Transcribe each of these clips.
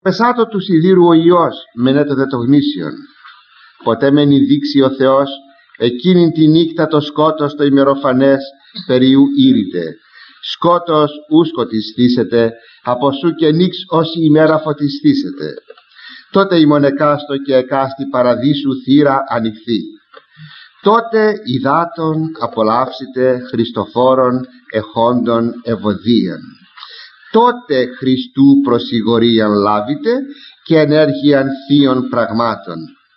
Πεσάτο του σιδήρου ο Υιός, μενέτο δε το γνήσιον. Ποτέ μεν δείξει ο Θεός εκείνην τη νύχτα το σκότος το ημεροφανές περιού ήρυτε. Σκότος ου σκοτισθήσετε, από σου και νύξ όση ημέρα φωτισθήσετε. Τότε ημών εκάστο και εκάστη παραδείσου θύρα ανοιχθεί. Τότε υδάτων απολαύσετε Χριστοφόρων εχόντων ευωδίαν. Τότε Χριστού προσιγορίαν λάβετε και ενέργειαν θείων πραγμάτων.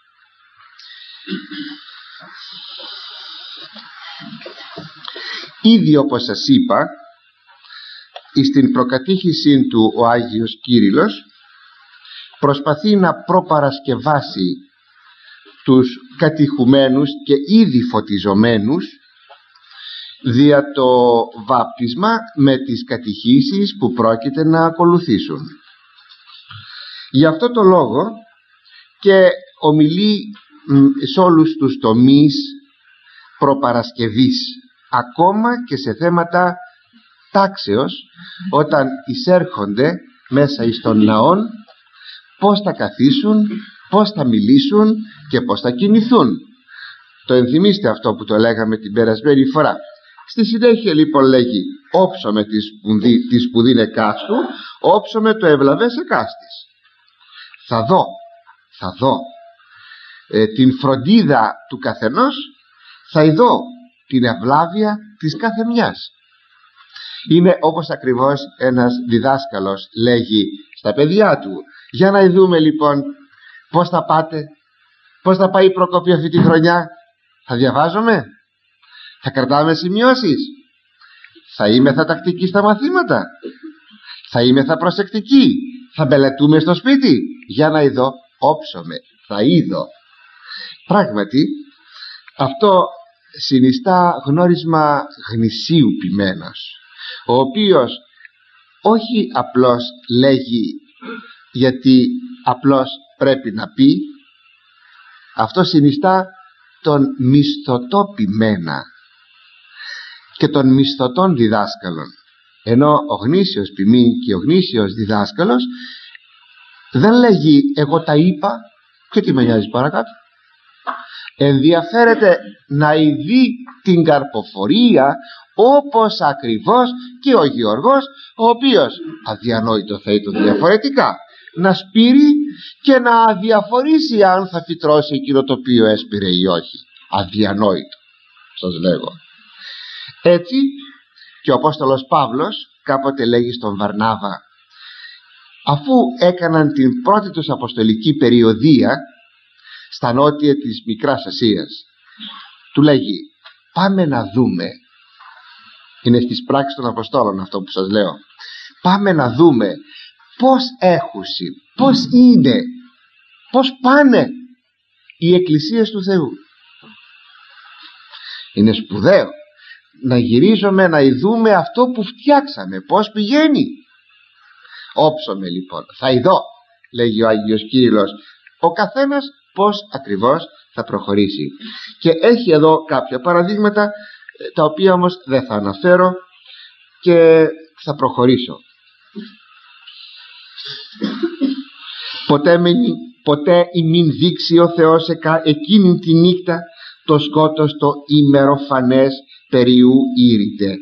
Ήδη όπως σας είπα, στην προκατήχησή του ο Άγιος Κύριλλος προσπαθεί να προπαρασκευάσει τους κατηχουμένους και ήδη φωτιζομένους δια το βάπτισμα με τις κατηχήσεις που πρόκειται να ακολουθήσουν. Γι' αυτό το λόγο και ομιλεί σε όλους τους τομείς προπαρασκευής, ακόμα και σε θέματα τάξεως, όταν εισέρχονται μέσα εις των ναών, πώς θα καθίσουν, πώς θα μιλήσουν και πώς θα κινηθούν. Το ενθυμίστε αυτό που το λέγαμε την περασμένη φορά. Στη συνέχεια λοιπόν λέγει όψομε τη σπουδήν εκάστου, όψομε το ευλαβές εκάστης. Θα δω την φροντίδα του καθενός, θα δω την ευλάβεια της κάθε μιας. Είναι όπως ακριβώς ένας διδάσκαλος λέγει στα παιδιά του: για να δούμε λοιπόν πώς θα πάτε, πώς θα πάει η προκοπή αυτή τη χρονιά. Θα διαβάζουμε, θα κρατάμε σημειώσεις, θα είμεθα τακτικοί στα μαθήματα, θα είμεθα προσεκτικοί, θα μπελετούμε στο σπίτι. Για να ειδώ, όψομαι, θα είδω. Πράγματι αυτό συνιστά γνώρισμα γνησίου ποιμένος, ο οποίος όχι απλώς λέγει γιατί απλώς πρέπει να πει. Αυτό συνιστά τον μισθωτό ποιμένα και των μισθωτών διδάσκαλων, ενώ ο γνήσιος ποιμήν και ο γνήσιος διδάσκαλος δεν λέγει εγώ τα είπα και τι με νοιάζει παρακάτω. Ενδιαφέρεται να ειδεί την καρποφορία, όπως ακριβώς και ο Γεωργός, ο οποίος αδιανόητο θα ήταν διαφορετικά να σπείρει και να αδιαφορήσει αν θα φυτρώσει εκείνο το οποίο έσπηρε ή όχι. Αδιανόητο σας λέγω. Έτσι και ο Απόστολος Παύλος κάποτε λέγει στον Βαρνάβα, αφού έκαναν την πρώτη τους αποστολική περιοδεία στα νότια της Μικράς Ασίας, του λέγει πάμε να δούμε, είναι στις πράξεις των Αποστόλων αυτό που σας λέω, πάμε να δούμε πώς έχουσι, πώς είναι, πώς πάνε οι εκκλησίες του Θεού. Είναι σπουδαίο να γυρίζουμε να ειδούμε αυτό που φτιάξαμε, πώς πηγαίνει. Όψομαι λοιπόν, θα ειδώ, λέγει ο Άγιος Κύριλλος, ο καθένας πώς ακριβώς θα προχωρήσει. Και έχει εδώ κάποια παραδείγματα, τα οποία όμως δεν θα αναφέρω και θα προχωρήσω. Ποτέ ημίν δείξει ο Θεός εκείνη τη νύχτα το σκότος το ημεροφανές περιού ήρυτε.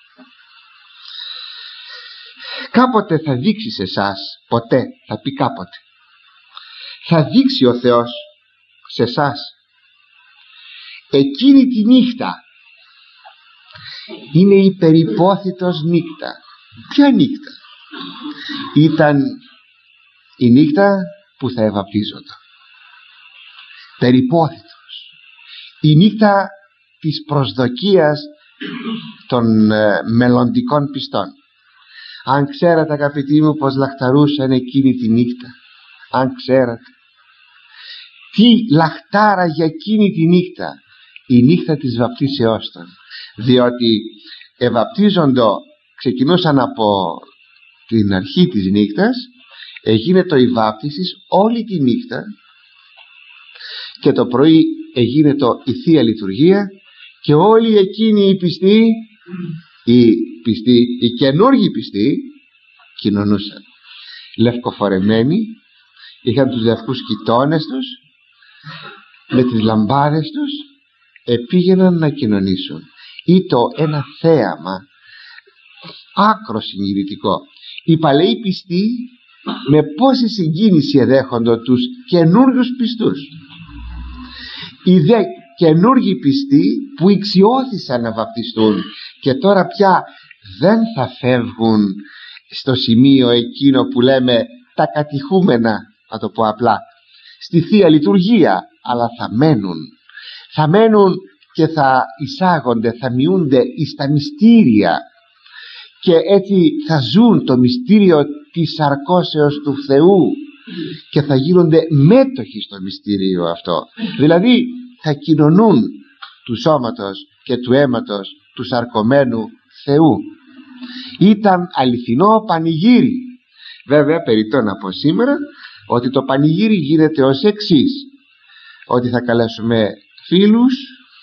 Κάποτε θα δείξει σε εσάς, ποτέ, θα πει κάποτε, θα δείξει ο Θεός σε εσάς εκείνη τη νύχτα. Είναι η περιπόθητος νύχτα. Ποια νύχτα? Ήταν η νύχτα που θα ευαπτίζονταν. Περιπόθητος. Η νύχτα της προσδοκίας των μελλοντικών πιστών. Αν ξέρατε αγαπητοί μου πως λαχταρούσαν εκείνη τη νύχτα, αν ξέρατε τι λαχτάρα για εκείνη τη νύχτα, η νύχτα της βαπτίσεώς των, διότι ευαπτίζοντο ξεκινούσαν από την αρχή της νύχτας, εγίνετο η βάπτιση όλη τη νύχτα και το πρωί εγίνετο η Θεία Λειτουργία και όλοι εκείνοι οι πιστοί, οι καινούργοι πιστοί κοινωνούσαν. λευκοφορεμένοι, είχαν τους λευκούς κοιτώνες τους, με τις λαμπάδες τους επήγαιναν να κοινωνήσουν. Ήτο ένα θέαμα άκρο συγκινητικό. Οι παλαιοί πιστοί με πόση συγκίνηση εδέχονται τους καινούριους πιστούς. Οι δε καινούργοι πιστοί που ηξιώθησαν να βαπτιστούν και τώρα πια δεν θα φεύγουν στο σημείο εκείνο που λέμε τα κατηχούμενα, να το πω απλά, στη Θεία Λειτουργία, αλλά θα μένουν και θα εισάγονται, θα μειούνται εις τα μυστήρια, και έτσι θα ζουν το μυστήριο της σαρκώσεως του Θεού και θα γίνονται μέτοχοι στο μυστήριο αυτό. Δηλαδή θα κοινωνούν του σώματος και του αίματος του σαρκωμένου Θεού. Ήταν αληθινό πανηγύρι. Βέβαια περιττό να πω σήμερα ότι το πανηγύρι γίνεται ως εξής: ότι θα καλέσουμε φίλους,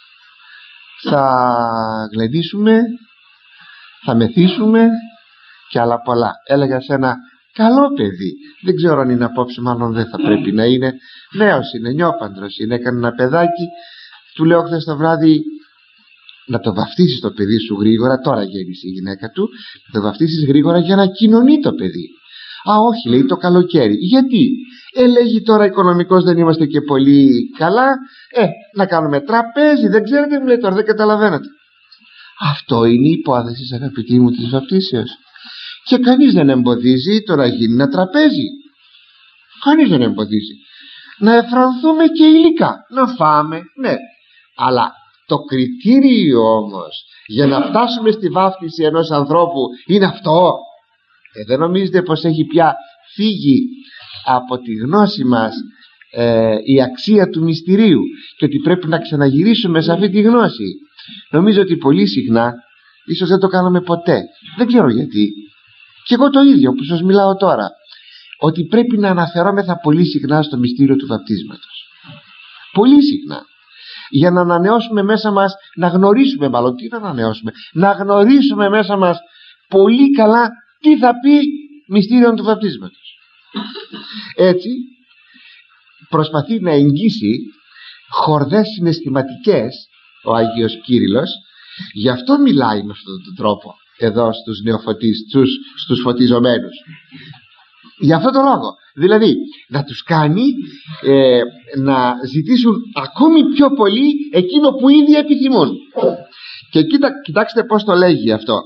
θα γλεντήσουμε, θα μεθύσουμε και άλλα πολλά. Έλεγα σε ένα καλό παιδί, δεν ξέρω αν είναι απόψε, μάλλον δεν θα πρέπει να είναι, νέος είναι, νιόπαντρος είναι, έκανε ένα παιδάκι, του λέω χθες το βράδυ να το βαφτίσεις το παιδί σου γρήγορα, τώρα γέννησε η γυναίκα του, να το βαφτίσεις γρήγορα για να κοινωνεί το παιδί. Α, όχι, λέει, το καλοκαίρι. Γιατί? Λέγει τώρα οικονομικώς δεν είμαστε και πολύ καλά, να κάνουμε τραπέζι, δεν ξέρετε, μου λέει, τώρα δεν καταλαβαίνετε. Αυτό είναι η υπόθεση, αγαπητοί μου, της βαπτίσεως. Και κανείς δεν εμποδίζει το να γίνει ένα τραπέζι. Κανείς δεν εμποδίζει. Να εφρανθούμε και υλικά, να φάμε, ναι. Αλλά το κριτήριο όμως για να φτάσουμε στη βάφτιση ενός ανθρώπου είναι αυτό. Δεν νομίζετε πως έχει πια φύγει από τη γνώση μας η αξία του μυστηρίου και ότι πρέπει να ξαναγυρίσουμε σε αυτή τη γνώση? Νομίζω ότι πολύ συχνά, ίσως δεν το κάναμε ποτέ, δεν ξέρω γιατί, και εγώ το ίδιο που σας μιλάω τώρα, ότι πρέπει να αναφερόμεθα πολύ συχνά στο μυστήριο του βαπτίσματος. Πολύ συχνά. Για να ανανεώσουμε μέσα μας, να γνωρίσουμε, μάλλον τι να ανανεώσουμε, να γνωρίσουμε μέσα μας πολύ καλά τι θα πει μυστήριο του βαπτίσματος. Έτσι προσπαθεί να εγγύσει χορδές συναισθηματικές ο Άγιος Κύριλλος. Γι' αυτό μιλάει με αυτόν τον τρόπο εδώ στους στους φωτιζομένους. Γι' αυτό το λόγο, δηλαδή να τους κάνει να ζητήσουν ακόμη πιο πολύ εκείνο που ήδη επιθυμούν. Και κοιτάξτε πως το λέγει αυτό: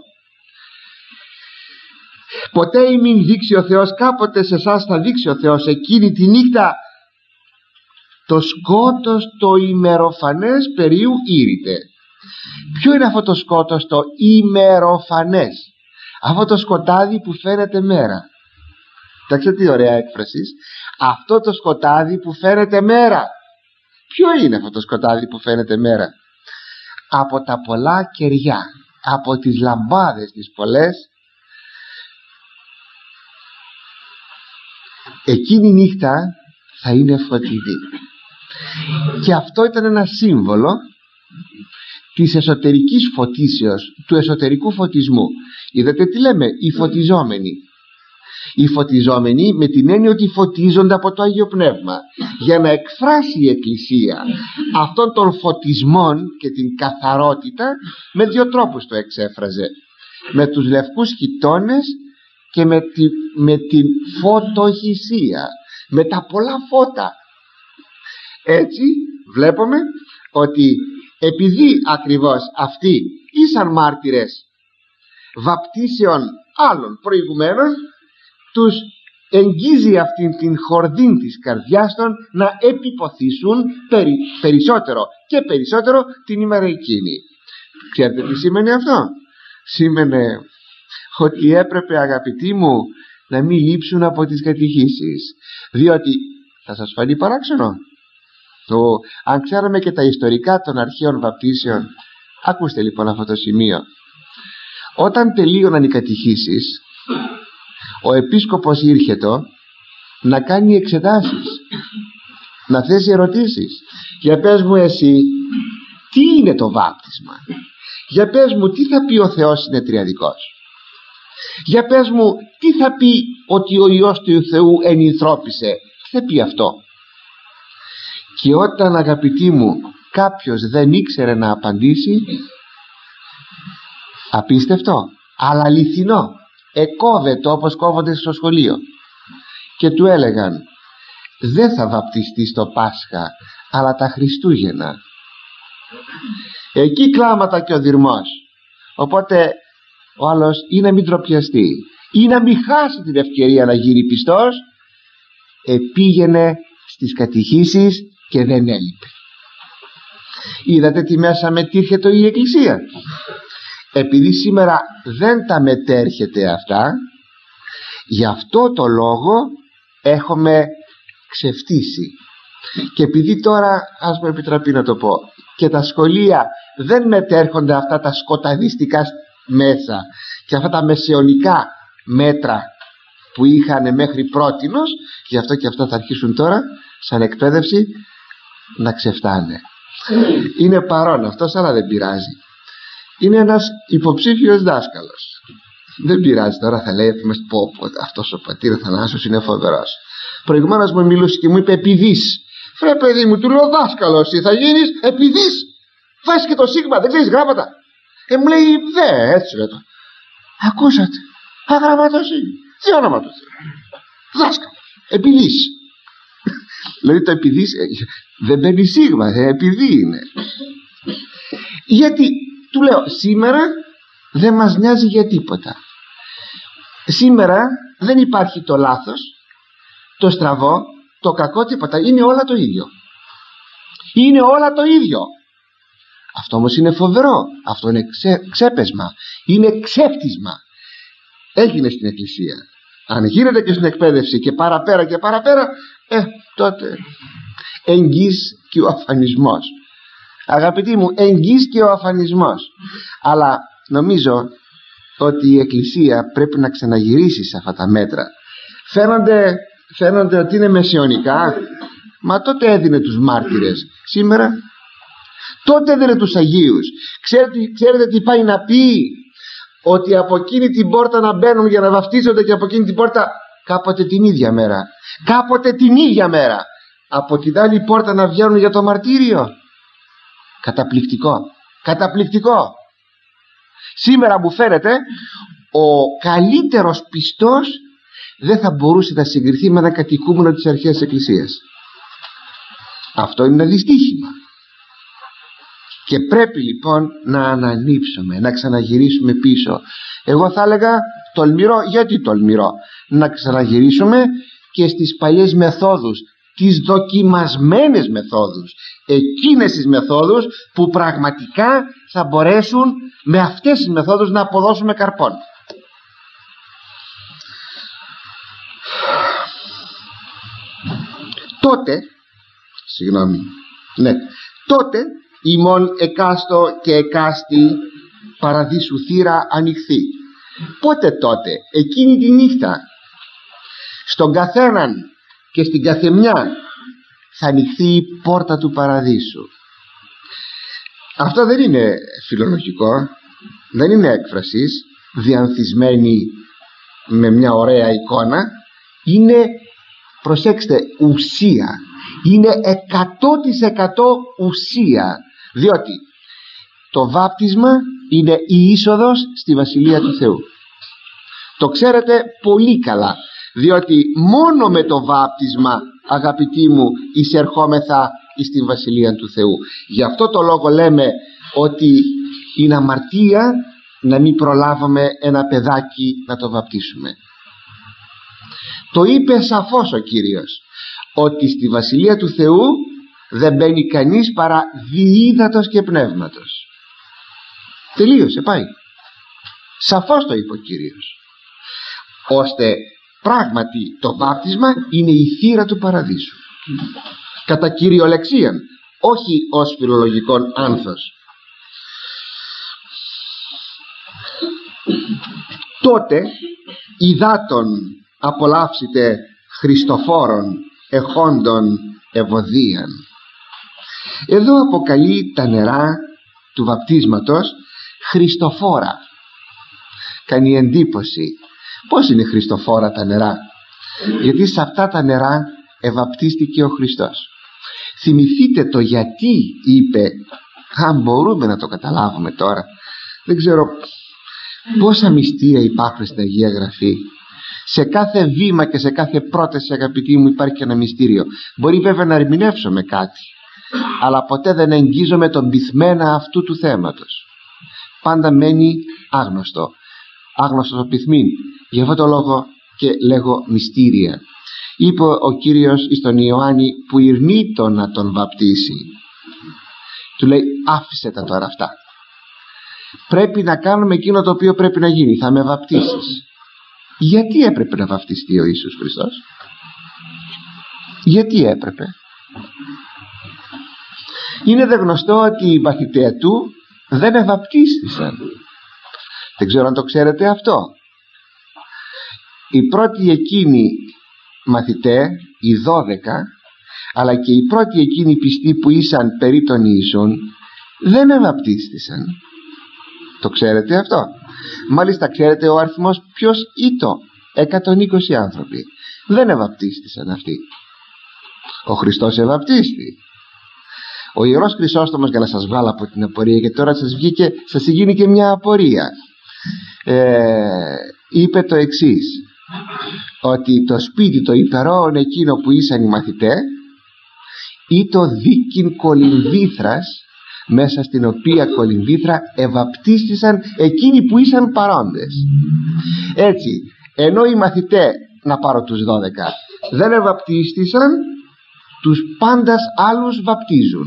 ποτέ ημίν δείξει ο Θεός, κάποτε σε εσάς θα δείξει ο Θεός εκείνη τη νύχτα το σκότος το ημεροφανές περίου ήρυτε. Ποιο είναι αυτό το σκότος το ημεροφανές? Αυτό το σκοτάδι που φαίνεται μέρα. Κοιτάξτε τι ωραία έκφραση. Αυτό το σκοτάδι που φαίνεται μέρα. Ποιο είναι αυτό το σκοτάδι που φαίνεται μέρα? Από τα πολλά κεριά, από τις λαμπάδες τις πολλές, εκείνη η νύχτα θα είναι φωτεινή. Και αυτό ήταν ένα σύμβολο της εσωτερικής φωτίσεως, του εσωτερικού φωτισμού. Είδατε τι λέμε, οι φωτιζόμενοι. Οι φωτιζόμενοι με την έννοια ότι φωτίζονται από το Άγιο Πνεύμα, για να εκφράσει η Εκκλησία αυτών των φωτισμών και την καθαρότητα. Με δύο τρόπους το εξέφραζε: με τους λευκούς χιτώνες και με την φωτοχυσία, με τα πολλά φώτα. Έτσι βλέπουμε ότι επειδή ακριβώς αυτοί ήσαν μάρτυρες βαπτίσεων άλλων προηγουμένων, τους εγγίζει αυτήν την χορδήν της καρδιάς των να επιποθήσουν περισσότερο και περισσότερο την ημέρα εκείνη. Ξέρετε τι σήμαινε αυτό? Σήμαινε ότι έπρεπε, αγαπητοί μου, να μην λείψουν από τις κατηχήσεις, διότι θα σας φανεί παράξενο. Αν ξέραμε και τα ιστορικά των αρχαίων βαπτίσεων, ακούστε λοιπόν αυτό το σημείο. Όταν τελείωναν οι κατηχήσεις, ο επίσκοπος ήρχετο να κάνει εξετάσεις, να θέσει ερωτήσεις. Για πες μου εσύ, τι είναι το βάπτισμα? Για πες μου, τι θα πει ο Θεός είναι τριαδικός? Για πες μου, τι θα πει ότι ο Υιός του Θεού ενυνθρώπισε? Τι θα πει αυτό? Και όταν, αγαπητοί μου, κάποιος δεν ήξερε να απαντήσει, απίστευτο αλλά αληθινό, εκόβεται όπως κόβονται στο σχολείο, και του έλεγαν δεν θα βαπτιστείς το Πάσχα αλλά τα Χριστούγεννα. Εκεί κλάματα και ο δειρμός. Οπότε ο άλλος ή να μην τροπιαστεί ή να μην χάσει την ευκαιρία να γίνει πιστός, πήγαινε στις κατηχήσεις και δεν έλειπε. Είδατε τι μέσα μετήρχεται η Εκκλησία? Επειδή σήμερα δεν τα μετέρχεται αυτά, γι' αυτό το λόγο έχουμε ξεφτύσει. Και επειδή τώρα, ας μου επιτραπεί να το πω, και τα σχολεία δεν μετέρχονται αυτά τα σκοταδιστικά μέσα και αυτά τα μεσαιωνικά μέτρα που είχαν μέχρι πρότινος, γι' αυτό και αυτά θα αρχίσουν τώρα σαν εκπαίδευση να ξεφτάνε. Είναι παρόν αυτός, αλλά δεν πειράζει. Είναι ένας υποψήφιος δάσκαλος. Δεν πειράζει, τώρα θα λέει αυτός ο πατήρ Θανάσιος είναι φοβερός. Προηγουμένως μου μιλούσε και μου είπε επειδής. Φρέ παιδί μου, του λέω δάσκαλος εσύ θα γίνεις επειδής? Βάζεις και το σίγμα, δεν ξέρεις γράμματα? Μου λέει δε, έτσι λέω. Ακούσατε, αγραμματός είναι, τι όνομα του Θεού, δάσκαλος, επειδής. Δηλαδή το επειδής δεν παίρνει σίγμα, επειδή είναι. Γιατί του λέω σήμερα δεν μας νοιάζει για τίποτα. Σήμερα δεν υπάρχει το λάθος, το στραβό, το κακό, τίποτα. Είναι όλα το ίδιο. Είναι όλα το ίδιο. Αυτό όμως είναι φοβερό. Αυτό είναι ξέπεσμα. Είναι ξέφτισμα. Έγινε στην Εκκλησία. Αν γίνεται και στην εκπαίδευση και παραπέρα και παραπέρα, τότε εγγύς και ο αφανισμός. Αγαπητοί μου, εγγύς και ο αφανισμός. Αλλά νομίζω ότι η Εκκλησία πρέπει να ξαναγυρίσει σε αυτά τα μέτρα. Φαίνονται ότι είναι μεσαιωνικά, μα τότε έδινε τους μάρτυρες. Σήμερα τότε έδινε τους Αγίους. Ξέρετε τι πάει να πει? Ότι από εκείνη την πόρτα να μπαίνουν για να βαφτίζονται και από εκείνη την πόρτα κάποτε την ίδια μέρα, κάποτε την ίδια μέρα από την άλλη πόρτα να βγαίνουν για το μαρτύριο. Καταπληκτικό, καταπληκτικό. Σήμερα μου φαίνεται ο καλύτερος πιστός δεν θα μπορούσε να συγκριθεί με ένα κατοικούμενο της αρχαίας Εκκλησίας. Αυτό είναι ένα δυστύχημα. Και πρέπει λοιπόν να ανανύψουμε, να ξαναγυρίσουμε πίσω. Εγώ θα έλεγα τολμηρό. Γιατί τολμηρό? Να ξαναγυρίσουμε και στις παλιές μεθόδους, τις δοκιμασμένες μεθόδους, εκείνες τις μεθόδους που πραγματικά θα μπορέσουν με αυτές τις μεθόδους να αποδώσουμε καρπόν. Τότε ημών εκάστο και εκάστη παραδείσου θύρα ανοιχθεί. Πότε τότε? Εκείνη τη νύχτα στον καθέναν και στην καθεμιά θα ανοιχθεί η πόρτα του παραδείσου. Αυτό δεν είναι φιλολογικό, δεν είναι έκφρασης διανθισμένη με μια ωραία εικόνα. Είναι, προσέξτε, ουσία. Είναι 100% ουσία. Διότι το βάπτισμα είναι η είσοδος στη Βασιλεία του Θεού. Το ξέρετε πολύ καλά. Διότι μόνο με το βάπτισμα, αγαπητοί μου, εισερχόμεθα στην Βασιλεία του Θεού. Γι' αυτό το λόγο λέμε ότι είναι αμαρτία να μην προλάβουμε ένα παιδάκι να το βαπτίσουμε. Το είπε σαφώς ο Κύριος, ότι στη Βασιλεία του Θεού δεν μπαίνει κανείς παρά διύδατος και πνεύματος. Τελείωσε, πάει. Σαφώς το είπε ο Κύριος. Ώστε πράγματι το βάπτισμα είναι η θύρα του παραδείσου. Κατά κυριολεξίαν, όχι ως φιλολογικόν άνθος. Τότε υδάτων απολαύσετε Χριστοφόρων εχόντων ευωδίαν. Εδώ αποκαλεί τα νερά του βαπτίσματος Χριστοφόρα. κάνει εντύπωση πως είναι χριστοφόρα τα νερά, γιατί σε αυτά τα νερά ευαπτίστηκε ο Χριστός. Θυμηθείτε το γιατί είπε, αν μπορούμε να το καταλάβουμε τώρα. Δεν ξέρω πόσα μυστήρια υπάρχουν στην Αγία Γραφή. Σε κάθε βήμα και σε κάθε πρόταση, αγαπητοί μου, υπάρχει ένα μυστήριο. Μπορεί βέβαια να ερμηνεύσουμε κάτι, αλλά ποτέ δεν εγγίζομαι τον πυθμένα αυτού του θέματος. Πάντα μένει άγνωστο, άγνωστος ο πυθμήν. Γι' αυτό το λόγο και λέγω μυστήρια. Είπε ο Κύριος εις τον Ιωάννη που ηρνήτω να τον βαπτίσει, του λέει άφησε τα τώρα αυτά, πρέπει να κάνουμε εκείνο το οποίο πρέπει να γίνει, θα με βαπτίσεις. Γιατί έπρεπε να βαπτιστεί ο Ιησούς Χριστός? Γιατί έπρεπε? Είναι δε γνωστό ότι οι μαθητές του δεν ευαπτίστησαν. Δεν ξέρω αν το ξέρετε αυτό. Οι πρώτοι εκείνοι μαθητές, οι 12, αλλά και οι πρώτοι εκείνοι πιστοί που ήσαν περί των Ιησούν, δεν ευαπτίστησαν. Το ξέρετε αυτό? Μάλιστα ξέρετε ο αριθμός ποιος ήτο? 120 άνθρωποι. Δεν ευαπτίστησαν αυτοί. Ο Χριστός ευαπτίστη. Ο Ιερός Χρυσόστομος, για να σας βγάλω από την απορία, και τώρα σας γίνει και μια απορία, είπε το εξής, ότι το σπίτι το υπερόον εκείνο που ήσαν οι μαθητές ή το δίκην κολυμβήθρας, μέσα στην οποία κολυμβήθρα ευαπτίστησαν εκείνοι που ήσαν παρόντες. Έτσι, ενώ οι μαθητές, να πάρω τους 12, δεν ευαπτίστησαν, τους πάντας άλλους βαπτίζουν.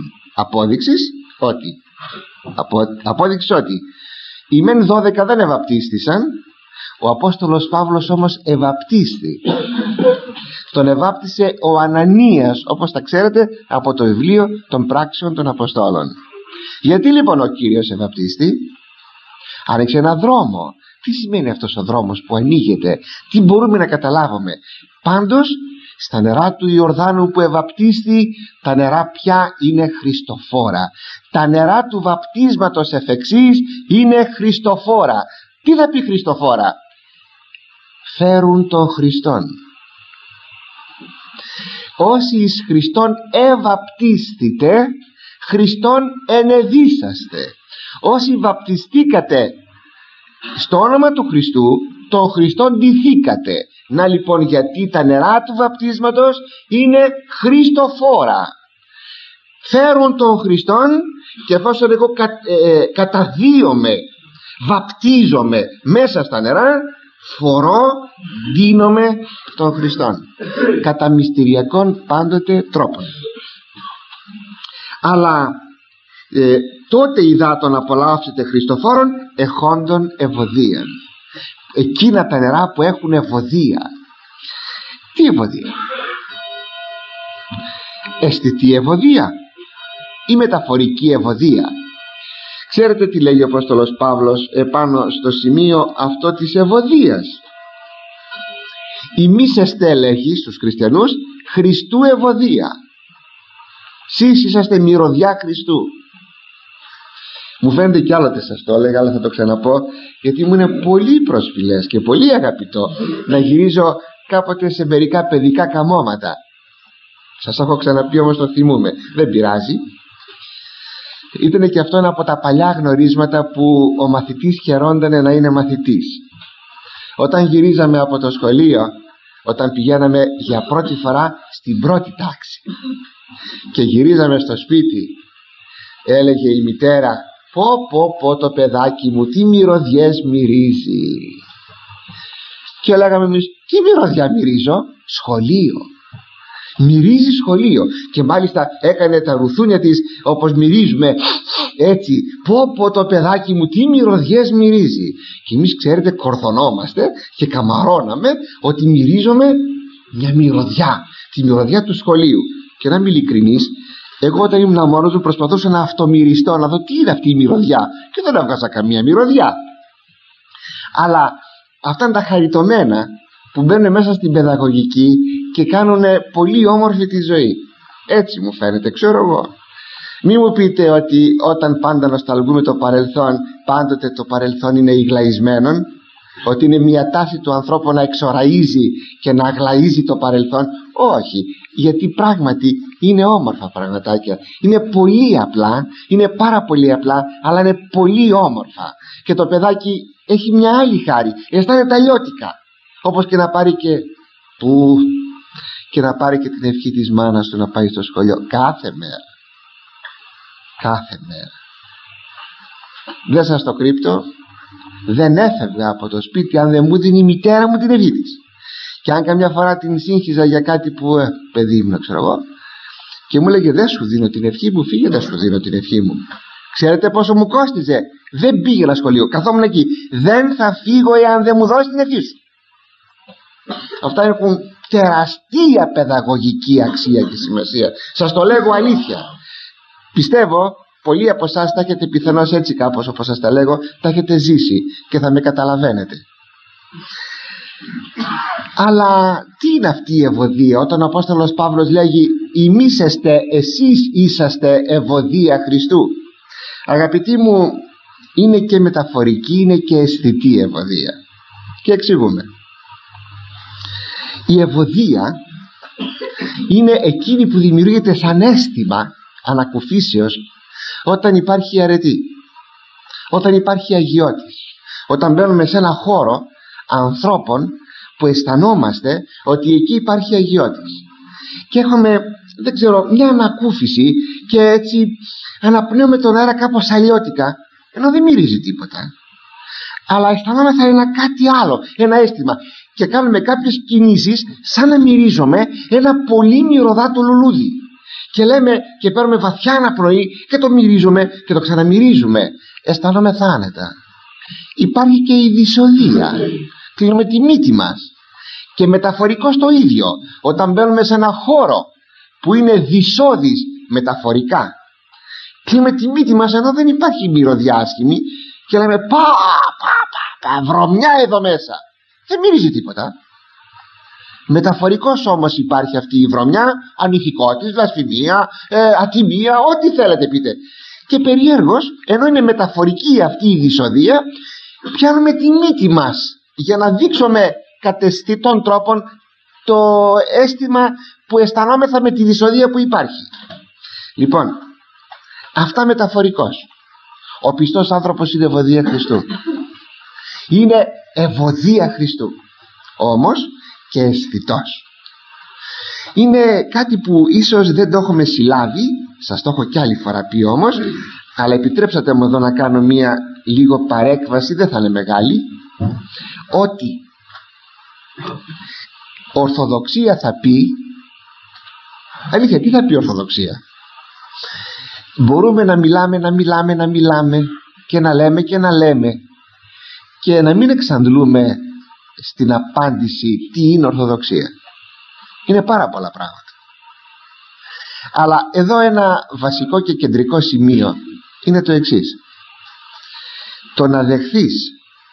Απόδειξης ότι οι μεν 12 δεν ευαπτίστησαν, ο Απόστολος Παύλος όμως ευαπτίστη. Τον ευάπτισε ο Ανανίας, όπως τα ξέρετε από το βιβλίο των πράξεων των Αποστόλων. Γιατί λοιπόν ο Κύριος ευαπτίστη? Άνοιξε ένα δρόμο. Τι σημαίνει αυτός ο δρόμος που ανοίγεται? Τι μπορούμε να καταλάβουμε? Πάντως στα νερά του Ιορδάνου που ευαπτίστη, τα νερά πια είναι χριστοφόρα. Τα νερά του βαπτίσματος εφ' εξής είναι χριστοφόρα. Τι θα πει χριστοφόρα? Φέρουν τον Χριστόν. Όσοι εις Χριστόν ευαπτίστητε, Χριστόν ενεδίσαστε. Όσοι βαπτιστήκατε στο όνομα του Χριστού, τον Χριστόν ντυθήκατε. Να λοιπόν γιατί τα νερά του βαπτίσματος είναι χριστοφόρα. Φέρουν τον Χριστόν, και εφόσον εγώ καταδύομαι, βαπτίζομαι μέσα στα νερά, φορώ, ντύνομαι τον Χριστόν, κατά μυστηριακών πάντοτε τρόπων. Αλλά τότε ιδά τον απολαύσετε Χριστοφόρον εχόντων ευωδίαν. Εκείνα τα νερά που έχουν ευωδία. Τι ευωδία? Αισθητή ευωδία ή μεταφορική ευωδία? Ξέρετε τι λέει ο Απόστολος Παύλος επάνω στο σημείο αυτό της ευωδίας? Ημείς εστέλεγοι στους χριστιανούς Χριστού ευωδία. Σεις είσαστε μυρωδιά Χριστού. Μου φαίνεται κι άλλοτε σας το έλεγα, αλλά θα το ξαναπώ, γιατί μου είναι πολύ προσφυλές και πολύ αγαπητό να γυρίζω κάποτε σε μερικά παιδικά καμώματα. Σας έχω ξαναπεί, όμως το θυμούμαι, δεν πειράζει. Ήτανε και αυτό ένα από τα παλιά γνωρίσματα που ο μαθητής χαιρόντανε να είναι μαθητής. Όταν γυρίζαμε από το σχολείο, όταν πηγαίναμε για πρώτη φορά στην πρώτη τάξη και γυρίζαμε στο σπίτι, έλεγε η μητέρα, πω το παιδάκι μου τι μυρωδιές μυρίζει. Και λέγαμε εμείς, τι μυρωδιά μυρίζω? Σχολείο. Μυρίζει σχολείο. Και μάλιστα έκανε τα ρουθούνια της όπως μυρίζουμε, έτσι, πω το παιδάκι μου τι μυρωδιές μυρίζει. Και εμείς, ξέρετε, κορδωνόμαστε και καμαρώναμε ότι μυρίζουμε μια μυρωδιά, τη μυρωδιά του σχολείου. Και να είμαι ειλικρινής, εγώ όταν ήμουν μόνος μου προσπαθούσα να αυτομυριστώ, να δω τι είναι αυτή η μυρωδιά, και δεν έβγαζα καμία μυρωδιά. Αλλά αυτά είναι τα χαριτωμένα που μπαίνουν μέσα στην παιδαγωγική και κάνουν πολύ όμορφη τη ζωή. Έτσι μου φαίνεται, ξέρω εγώ. Μη μου πείτε ότι όταν πάντα νοσταλγούμε το παρελθόν, πάντοτε το παρελθόν είναι ηγλαϊσμένον. ότι είναι μια τάση του ανθρώπου να εξοραίζει και να αγλαίζει το παρελθόν. Όχι, γιατί πράγματι είναι όμορφα πραγματάκια, είναι πολύ απλά, είναι πάρα πολύ απλά, αλλά είναι πολύ όμορφα. Και το παιδάκι έχει μια άλλη χάρη, αισθάνεται αλλιώτικα, όπως και να πάρει και να πάρει και την ευχή της μάνας του να πάει στο σχολείο κάθε μέρα. Κάθε μέρα. Δεν σας το κρύπτω, δεν έφευγα από το σπίτι αν δεν μου δίνει η μητέρα μου την ευχή της. Και αν καμιά φορά την σύγχυζα για κάτι που παιδί ήμουν, ξέρω εγώ, και μου έλεγε δεν σου δίνω την ευχή μου, φύγε, δεν σου δίνω την ευχή μου. Ξέρετε πόσο μου κόστιζε? Δεν πήγαινα σχολείο, καθόμουν εκεί. Δεν θα φύγω εάν δεν μου δώσει την ευχή σου. Αυτά έχουν τεραστία παιδαγωγική αξία και σημασία. Σας το λέγω αλήθεια. Πιστεύω πολλοί από εσάς τα έχετε πιθανώς έτσι κάπως όπως σας τα λέγω, τα έχετε ζήσει και θα με καταλαβαίνετε. Αλλά τι είναι αυτή η ευωδία? Όταν ο Απόστολος Παύλος λέγει ημίσεστε, εσείς είσαστε ευωδία Χριστού. Αγαπητοί μου, είναι και μεταφορική, είναι και αισθητή ευωδία. Και εξηγούμε. Η ευωδία είναι εκείνη που δημιουργείται σαν αίσθημα ανακουφίσεως όταν υπάρχει αρετή, όταν υπάρχει αγιώτης, όταν μπαίνουμε σε ένα χώρο ανθρώπων που αισθανόμαστε ότι εκεί υπάρχει αγιώτης και έχουμε, δεν ξέρω, μια ανακούφιση και έτσι αναπνέουμε τον αέρα κάπως αλλιώτικα, ενώ δεν μυρίζει τίποτα, αλλά αισθανόμαστε ένα κάτι άλλο, ένα αίσθημα, και κάνουμε κάποιες κινήσεις σαν να μυρίζουμε ένα πολύ μυρωδάτο λουλούδι και λέμε και παίρνουμε βαθιά αναπνοή και το μυρίζουμε και το ξαναμυρίζουμε, αισθανόμαστε άνετα. Υπάρχει και η δυσοδεία, κλείνουμε τη μύτη μας. Και μεταφορικώς το ίδιο, όταν μπαίνουμε σε ένα χώρο που είναι δυσόδης μεταφορικά, κλείνουμε τη μύτη μας ενώ δεν υπάρχει μυρωδιά άσχημη και λέμε βρωμιά εδώ μέσα, δεν μυρίζει τίποτα. Μεταφορικώς όμως υπάρχει αυτή η βρωμιά, ανηθικότης, βλασφημία, ατιμία, ό,τι θέλετε πείτε. Και περίεργως, ενώ είναι μεταφορική αυτή η δυσοδεία, πιάνουμε τη μύτη μας για να δείξουμε καταισθητών τρόπων το αίσθημα που αισθανόμεθα με τη δυσοδεία που υπάρχει. Λοιπόν, αυτά μεταφορικώς. Ο πιστός άνθρωπος είναι ευωδία Χριστού. Είναι ευωδία Χριστού, όμως και αισθητός. Είναι κάτι που ίσως δεν το έχουμε συλλάβει, σας το έχω κι άλλη φορά πει όμως, αλλά επιτρέψατε μου εδώ να κάνω μία λίγο παρέκβαση, δεν θα είναι μεγάλη, ότι Ορθοδοξία θα πει, αλήθεια, τι θα πει Ορθοδοξία? Μπορούμε να μιλάμε και να λέμε και να μην εξαντλούμε στην απάντηση τι είναι Ορθοδοξία. Είναι πάρα πολλά πράγματα. Αλλά εδώ ένα βασικό και κεντρικό σημείο είναι το εξής: το να δεχθείς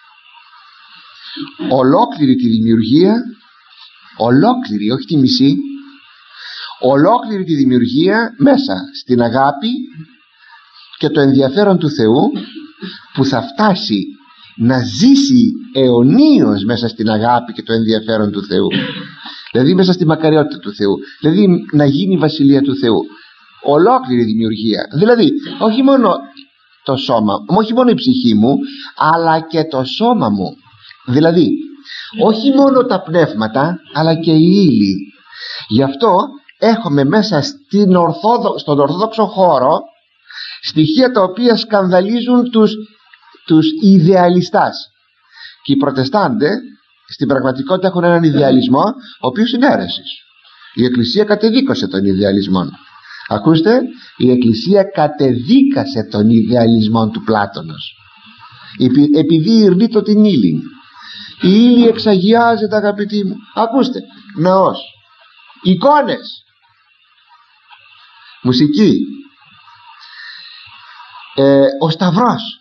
ολόκληρη τη δημιουργία, ολόκληρη, όχι τη μισή, ολόκληρη τη δημιουργία μέσα στην αγάπη και το ενδιαφέρον του Θεού, που θα φτάσει να ζήσει αιωνίως μέσα στην αγάπη και το ενδιαφέρον του Θεού, δηλαδή μέσα στη μακαριότητα του Θεού, δηλαδή να γίνει η βασιλεία του Θεού. Ολόκληρη δημιουργία, δηλαδή όχι μόνο το σώμα, όχι μόνο η ψυχή μου, αλλά και το σώμα μου, δηλαδή όχι μόνο τα πνεύματα, αλλά και η ύλη. Γι' αυτό έχουμε μέσα στον ορθόδοξο χώρο στοιχεία τα οποία σκανδαλίζουν τους ιδεαλιστάς. Και οι προτεστάντες στην πραγματικότητα έχουν έναν ιδεαλισμό ο οποίος είναι αίρεσης. Η Εκκλησία κατεδίκασε τον ιδεαλισμό. Ακούστε, η Εκκλησία κατεδίκασε τον ιδεαλισμό του Πλάτωνος, επειδή ηρνείτο την ύλη. Η ύλη εξαγιάζεται, αγαπητοί μου. Ακούστε, ναός, εικόνες, μουσική, ο Σταυρός,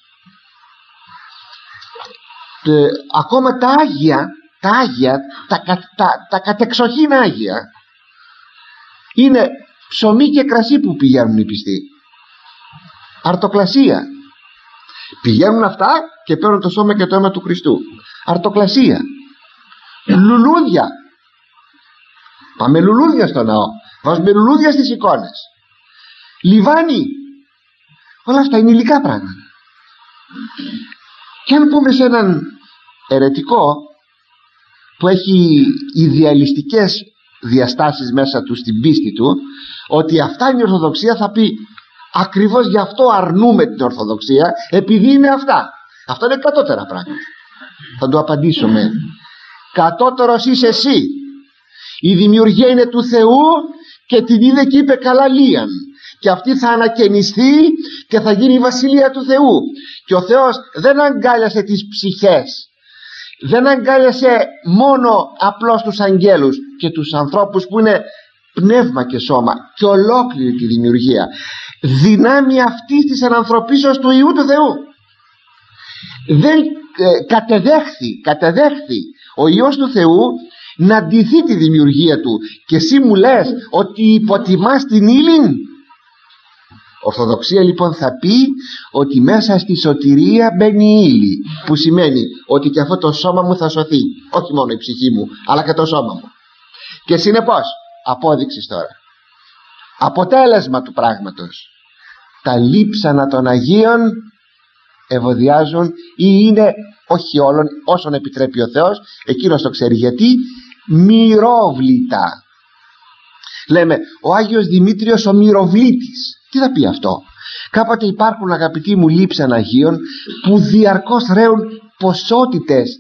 ακόμα τα Άγια, τα κατεξοχήν Άγια είναι ψωμί και κρασί που πηγαίνουν οι πιστοί. Αρτοκλασία. Πηγαίνουν αυτά και παίρνουν το σώμα και το αίμα του Χριστού. Αρτοκλασία, λουλούδια. Πάμε λουλούδια στο ναό, βάζουμε λουλούδια στις εικόνες, λιβάνι. Όλα αυτά είναι υλικά πράγματα. Και αν πούμε σε έναν αιρετικό που έχει ιδεαλιστικές διαστάσεις μέσα του στην πίστη του, ότι αυτά είναι η Ορθοδοξία, θα πει ακριβώς γι' αυτό αρνούμε την Ορθοδοξία, επειδή είναι αυτά. Αυτό είναι κατώτερα πράγματα. Θα του απαντήσουμε: κατώτερος είσαι εσύ. Η δημιουργία είναι του Θεού και την είδε και είπε καλά λίαν, και αυτή θα ανακαινιστεί και θα γίνει η βασιλεία του Θεού. Και ο Θεός δεν αγκάλιασε τις ψυχές, δεν αγκάλιασε μόνο απλώς τους αγγέλους και τους ανθρώπους που είναι πνεύμα και σώμα, και ολόκληρη τη δημιουργία, δυνάμει αυτής της ανανθρωπίσεως του Υιού του Θεού. Δεν κατεδέχθη ο Υιός του Θεού να ντυθεί τη δημιουργία του. Και εσύ μου λες ότι υποτιμάς την ύλην. Ορθοδοξία λοιπόν θα πει ότι μέσα στη σωτηρία μπαίνει η ύλη, που σημαίνει ότι και αυτό το σώμα μου θα σωθεί, όχι μόνο η ψυχή μου αλλά και το σώμα μου. Και συνεπώς, απόδειξης τώρα, αποτέλεσμα του πράγματος, τα λείψανα των Αγίων ευωδιάζουν, ή είναι, όχι όλων, όσων επιτρέπει ο Θεός, εκείνος το ξέρει γιατί, μυróβλητα. Λέμε ο Άγιος Δημήτριος ο μυροβλήτης. Τι θα πει αυτό? Κάποτε υπάρχουν, αγαπητοί μου, λείψανα Αγίων που διαρκώς ρέουν ποσότητες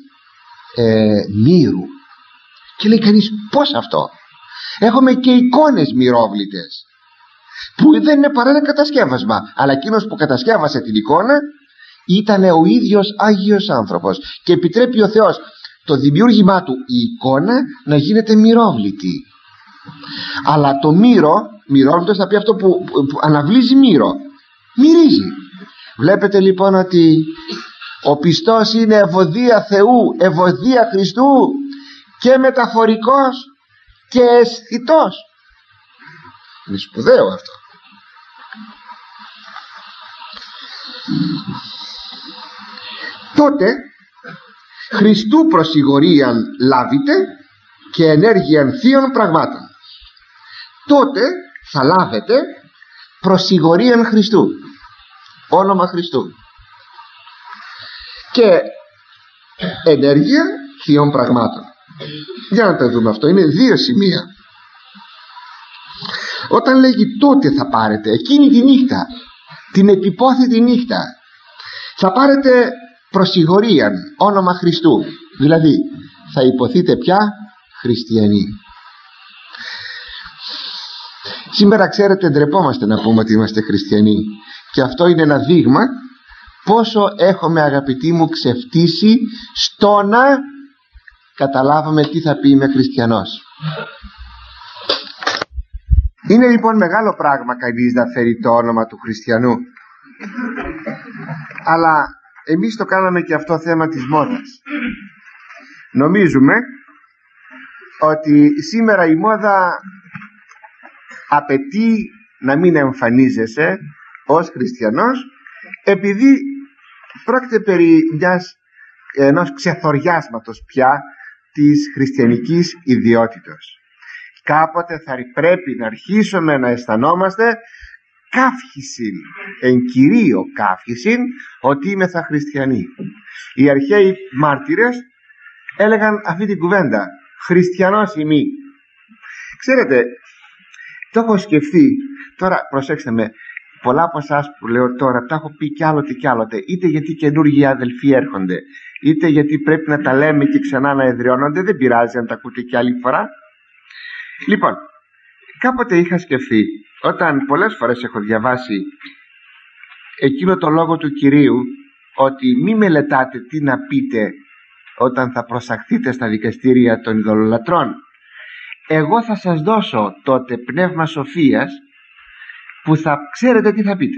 μύρου. Και λέει κανείς, πώς αυτό? Έχουμε και εικόνες μυróβλητες που δεν είναι παρά ένα κατασκεύασμα, αλλά εκείνος που κατασκεύασε την εικόνα ήταν ο ίδιος Άγιος άνθρωπος, και επιτρέπει ο Θεός το δημιούργημά του, η εικόνα, να γίνεται μυróβλητη. Αλλά το μυróβλητος θα πει αυτό που αναβλύζει μύρο, μυρίζει. Βλέπετε λοιπόν ότι ο πιστός είναι ευωδία Θεού, ευωδία Χριστού, και μεταφορικός και αισθητός. Είναι σπουδαίο αυτό. Τότε Χριστού προσιγορίαν λάβετε και ενέργειαν θείων πραγμάτων. Τότε θα λάβετε προσιγορίαν Χριστού, όνομα Χριστού, και ενέργεια θείων πραγμάτων. Για να τα δούμε αυτό. Είναι δύο σημεία. Όταν λέγει τότε θα πάρετε, εκείνη τη νύχτα, την επιπόθητη νύχτα, θα πάρετε προσιγορίαν, όνομα Χριστού. Δηλαδή θα υποθείτε πια χριστιανοί. Σήμερα, ξέρετε, ντρεπόμαστε να πούμε ότι είμαστε χριστιανοί, και αυτό είναι ένα δείγμα πόσο έχουμε, αγαπητοί μου, ξεφτύσει στο να καταλάβουμε τι θα πει είμαι χριστιανός. Είναι λοιπόν μεγάλο πράγμα κανείς να φέρει το όνομα του χριστιανού, αλλά εμείς το κάναμε και αυτό θέμα της μόδας. Νομίζουμε ότι σήμερα η μόδα απαιτεί να μην εμφανίζεσαι ως χριστιανός, επειδή πρόκειται περί ενός ξεθοριάσματος πια της χριστιανικής ιδιότητος. Κάποτε θα πρέπει να αρχίσουμε να αισθανόμαστε καύχησιν, εν κυρίω καύχησιν, ότι είμεθα χριστιανοί. Οι αρχαίοι μάρτυρες έλεγαν αυτή την κουβέντα, χριστιανός ημί. Ξέρετε, το έχω σκεφτεί, τώρα προσέξτε με, πολλά από εσάς που λέω τώρα τα έχω πει κι άλλοτε κι άλλοτε, είτε γιατί καινούργιοι αδελφοί έρχονται, είτε γιατί πρέπει να τα λέμε και ξανά να εδραιώνονται, δεν πειράζει αν τα ακούτε κι άλλη φορά. Λοιπόν, κάποτε είχα σκεφτεί, όταν πολλές φορές έχω διαβάσει εκείνο το λόγο του Κυρίου, ότι μη μελετάτε τι να πείτε όταν θα προσαχθείτε στα δικαστήρια των ειδωλολατρών. Εγώ θα σας δώσω τότε πνεύμα σοφίας που θα ξέρετε τι θα πείτε.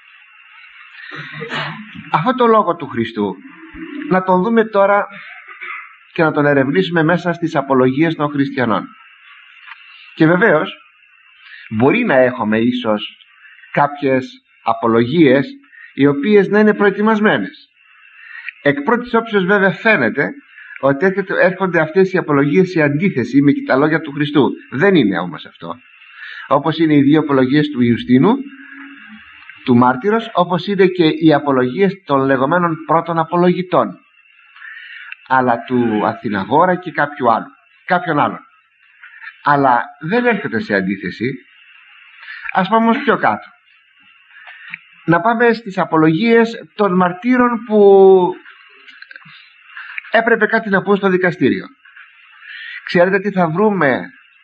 Αυτό το λόγο του Χριστού να τον δούμε τώρα και να τον ερευνήσουμε μέσα στις απολογίες των χριστιανών. Και βεβαίως μπορεί να έχουμε ίσως κάποιες απολογίες οι οποίες να είναι προετοιμασμένες. Εκ πρώτης όψεως βέβαια φαίνεται ότι έρχονται αυτές οι απολογίες σε αντίθεση με τα λόγια του Χριστού. Δεν είναι όμως αυτό. Όπως είναι οι δύο απολογίες του Ιουστίνου, του μάρτυρος, όπως είναι και οι απολογίες των λεγόμενων πρώτων απολογητών, αλλά του Αθηναγόρα και κάποιον άλλον. Αλλά δεν έρχονται σε αντίθεση. Ας πάμε όμως πιο κάτω. Να πάμε στις απολογίες των μαρτύρων που έπρεπε κάτι να πούν στο δικαστήριο. Ξέρετε τι θα βρούμε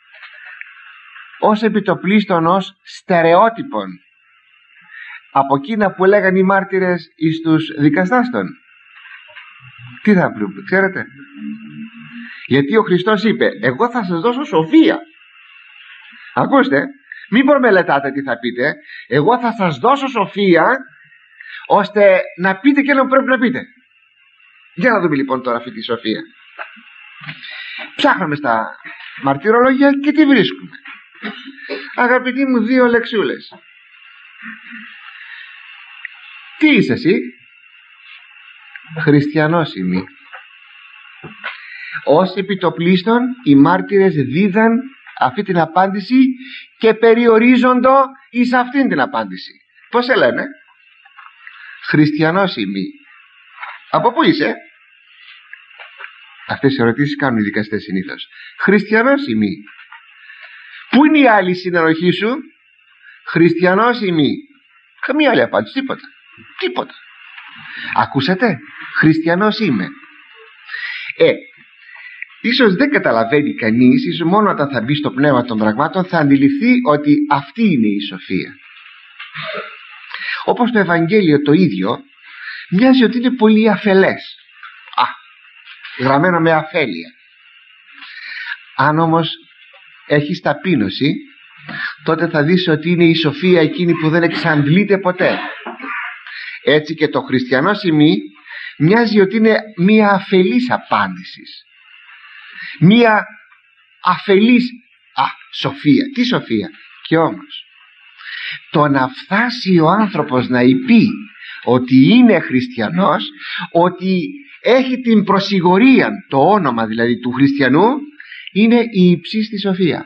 ως επιτοπλίστων, ως στερεότυπων από εκείνα που έλεγαν οι μάρτυρες εις τους δικαστάς των? Τι θα βρούμε, ξέρετε? Γιατί ο Χριστός είπε, εγώ θα σας δώσω σοφία. Ακούστε, μην προμελετάτε τι θα πείτε. Εγώ θα σας δώσω σοφία ώστε να πείτε και να πρέπει να πείτε. Για να δούμε λοιπόν τώρα αυτή τη σοφία. Ψάχνουμε στα μαρτυρολογία και τι βρίσκουμε? Αγαπητοί μου, δύο λεξούλες. Τι είσαι εσύ? Χριστιανός είμαι. Ως επιτοπλίστων οι μάρτυρες δίδαν αυτή την απάντηση και περιορίζοντο εις αυτήν την απάντηση. Πώς σε λένε? Χριστιανός είμαι. Από πού είσαι? Αυτές οι ερωτήσεις κάνουν οι δικαστές συνήθως. Χριστιανός είμαι. Πού είναι η άλλη συνενοχή σου? Χριστιανός είμαι. Καμία άλλη απάντηση, τίποτα. Ακούσατε? Χριστιανός είμαι. Ίσως δεν καταλαβαίνει κανείς, ίσως μόνο όταν θα μπει στο πνεύμα των πραγμάτων θα αντιληφθεί ότι αυτή είναι η σοφία. Όπως το Ευαγγέλιο το ίδιο μοιάζει ότι είναι πολύ αφελές, γραμμένο με αφέλεια. Αν όμως έχεις ταπείνωση, τότε θα δεις ότι είναι η σοφία εκείνη που δεν εξαντλείται ποτέ. Έτσι και το χριστιανό σημεί μοιάζει ότι είναι μία αφελής απάντηση, μία αφελής σοφία. Τι σοφία? Και όμως το να φτάσει ο άνθρωπος να υπεί ότι είναι χριστιανός, ότι έχει την προσιγορία, το όνομα δηλαδή του χριστιανού, είναι η υψίστη σοφία.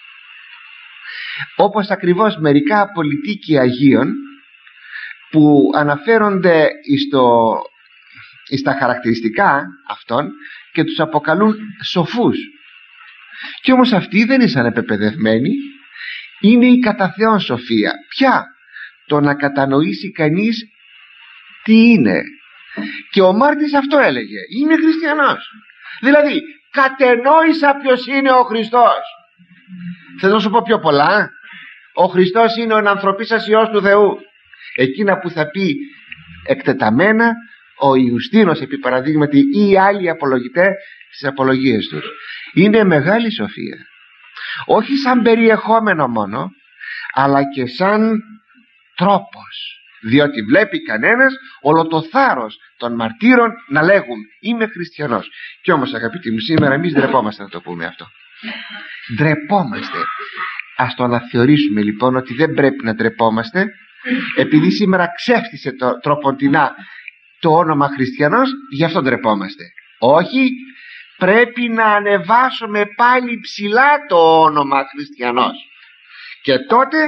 Όπως ακριβώς μερικά πολιτικοί Αγίων που αναφέρονται στα χαρακτηριστικά αυτών και τους αποκαλούν σοφούς, και όμως αυτοί δεν ήσαν επεπαιδευμένοι. Είναι η κατά Θεόν σοφία. Ποια? Το να κατανοήσει κανείς τι είναι. Και ο μάρτυρας αυτό έλεγε, είμαι χριστιανός. Δηλαδή κατενόησα ποιος είναι ο Χριστός. Θέλω να σου πω πιο πολλά. Ο Χριστός είναι ο ενανθρωπίσας Υιός του Θεού. Εκείνα που θα πει εκτεταμένα ο Ιουστίνος επί παραδείγματι ή οι άλλοι απολογητές στις απολογίες τους. Είναι μεγάλη σοφία. Όχι σαν περιεχόμενο μόνο, αλλά και σαν τρόπος. Διότι βλέπει κανένας όλο το θάρρος των μαρτύρων να λέγουν είμαι χριστιανός. Κι όμως αγαπητοί μου, σήμερα εμείς ντρεπόμαστε να το πούμε αυτό. Ντρεπόμαστε. Ας το αναθεωρήσουμε λοιπόν ότι δεν πρέπει να ντρεπόμαστε, επειδή σήμερα ξέφτισε τροποντινά το όνομα χριστιανός, γι' αυτό ντρεπόμαστε. Όχι, πρέπει να ανεβάσουμε πάλι ψηλά το όνομα χριστιανός, και τότε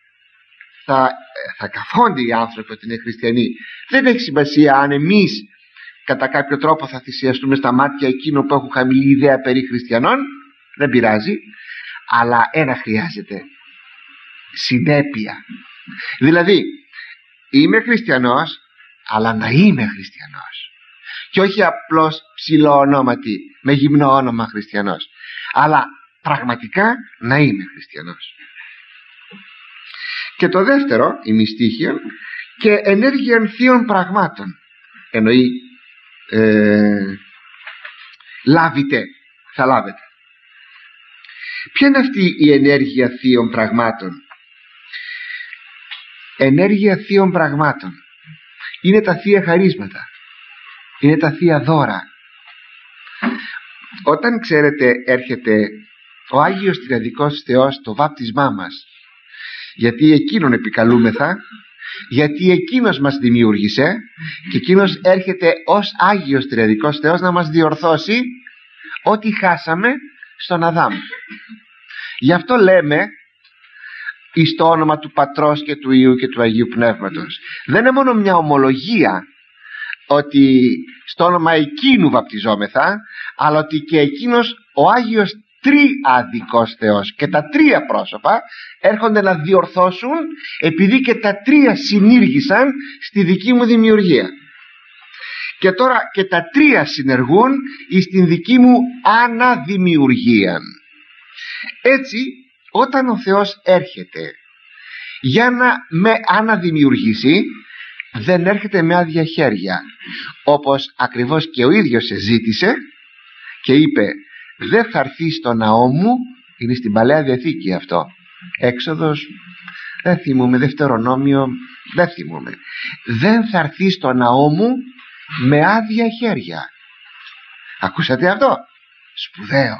θα καυχόνται οι άνθρωποι ότι είναι χριστιανοί. Δεν έχει σημασία αν εμείς κατά κάποιο τρόπο θα θυσιαστούμε στα μάτια εκείνων που έχουν χαμηλή ιδέα περί χριστιανών. Δεν πειράζει, αλλά ένα χρειάζεται: συνέπεια. Δηλαδή είμαι χριστιανός, αλλά να είμαι χριστιανός, και όχι απλώς ψηλοονόματι με γυμνό όνομα χριστιανός, αλλά πραγματικά να είμαι χριστιανός. Και το δεύτερο, η μυστήχια και ενέργεια θείων πραγμάτων. Εννοεί λάβετε, θα λάβετε. Ποια είναι αυτή η ενέργεια θείων πραγμάτων? Ενέργεια θείων πραγμάτων είναι τα θεία χαρίσματα, είναι τα θεία δώρα. Όταν ξέρετε έρχεται ο Άγιος Τριαδικός Θεός, το βάπτισμά μας, γιατί εκείνον επικαλούμεθα, γιατί εκείνος μας δημιούργησε και εκείνος έρχεται ως Άγιος Τριαδικός Θεός να μας διορθώσει ό,τι χάσαμε στον Αδάμ. Γι' αυτό λέμε εις το όνομα του Πατρός και του Υιού και του Αγίου Πνεύματος. Δεν είναι μόνο μια ομολογία ότι στο όνομα εκείνου βαπτιζόμεθα, αλλά ότι και εκείνος ο Άγιος Τριαδικός Θεός και τα τρία πρόσωπα έρχονται να διορθώσουν, επειδή και τα τρία συνήργησαν στη δική μου δημιουργία. Και τώρα και τα τρία συνεργούν στην δική μου αναδημιουργία. Έτσι, όταν ο Θεός έρχεται για να με αναδημιουργήσει, δεν έρχεται με άδεια χέρια, όπως ακριβώς και ο ίδιος ζήτησε και είπε, δεν θα έρθει στο ναό μου. Είναι στην Παλαιά Διαθήκη αυτό, Έξοδος, δεν θυμούμαι, Δευτερονόμιο, δεν θυμούμαι. Δεν θα έρθει στο ναό μου με άδεια χέρια. Ακούσατε αυτό? Σπουδαίο.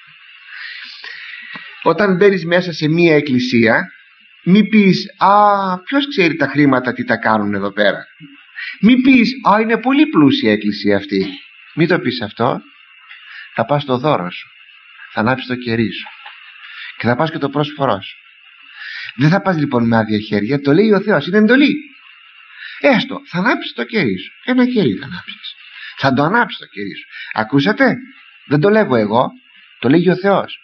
Όταν μπαίνεις μέσα σε μία εκκλησία, μη πεις, ποιος ξέρει τα χρήματα τι τα κάνουν εδώ πέρα. Μη πεις, είναι πολύ πλούσια η εκκλησία αυτή. Μη το πεις αυτό. Θα πας στο δώρο σου, θα ανάψεις το κερί σου και θα πας και το πρόσφορό σου. Δεν θα πας λοιπόν με άδεια χέρια, το λέει ο Θεός, είναι εντολή. Έστω, θα ανάψεις το κερί σου. Ένα κερί θα ανάψεις. Θα το ανάψεις το κερί σου. Ακούσατε? Δεν το λέγω εγώ, το λέγει ο Θεός.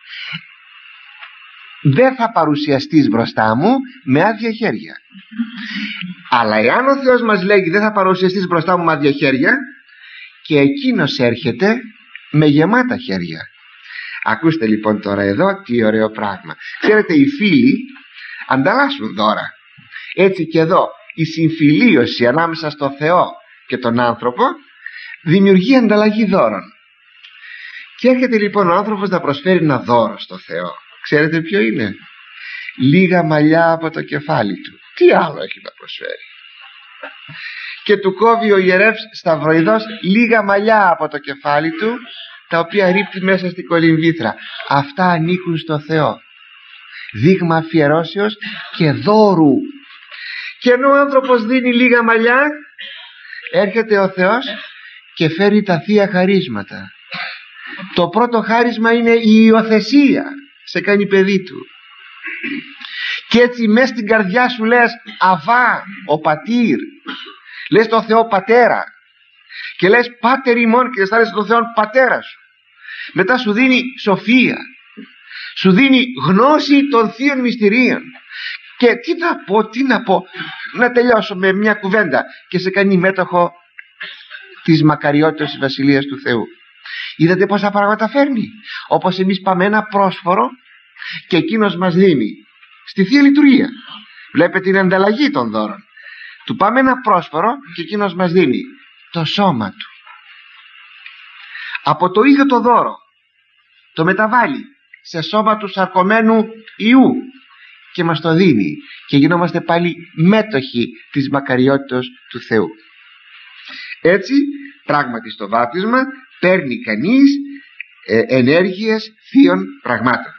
Δεν θα παρουσιαστείς μπροστά μου με άδεια χέρια. Αλλά εάν ο Θεός μας λέγει δεν θα παρουσιαστείς μπροστά μου με άδεια χέρια, και εκείνος έρχεται με γεμάτα χέρια. Ακούστε λοιπόν τώρα εδώ τι ωραίο πράγμα. Ξέρετε, οι φίλοι ανταλλάσσουν δώρα. Έτσι και εδώ η συμφιλίωση ανάμεσα στο Θεό και τον άνθρωπο δημιουργεί ανταλλαγή δώρων. Και έρχεται λοιπόν ο άνθρωπος να προσφέρει ένα δώρο στο Θεό. Ξέρετε ποιο είναι? Λίγα μαλλιά από το κεφάλι του. Τι άλλο έχει να προσφέρει? Και του κόβει ο ιερεύς Σταυροειδός λίγα μαλλιά από το κεφάλι του, τα οποία ρίπτει μέσα στην κολυμβήθρα. Αυτά ανήκουν στο Θεό. Δείγμα αφιερώσεως και δώρου. Και ενώ ο άνθρωπος δίνει λίγα μαλλιά, έρχεται ο Θεός και φέρει τα θεία χαρίσματα. Το πρώτο χάρισμα είναι η υιοθεσία. Σε κάνει παιδί του. Και έτσι μέσα στην καρδιά σου λες Αβά, ο πατήρ. Λες το Θεό πατέρα. Και λες πάτερ ημών και αισθάνεσαι τον Θεό πατέρα σου. Μετά σου δίνει σοφία. Σου δίνει γνώση των θείων μυστηρίων. Και τι να πω, να τελειώσω με μια κουβέντα. Και σε κάνει μέτοχο της μακαριότητας της Βασιλείας του Θεού. Είδατε πόσα πράγματα φέρνει? Όπως εμείς πάμε ένα πρόσφορο και εκείνος μας δίνει στη Θεία Λειτουργία. Βλέπετε την ανταλλαγή των δώρων. Του πάμε ένα πρόσφορο και εκείνος μας δίνει το σώμα του. Από το ίδιο το δώρο το μεταβάλλει σε σώμα του σαρκωμένου Ιού και μας το δίνει και γινόμαστε πάλι μέτοχοι της μακαριότητας του Θεού. Έτσι πράγματι στο βάπτισμα παίρνει κανείς ενέργειες θείων πραγμάτων.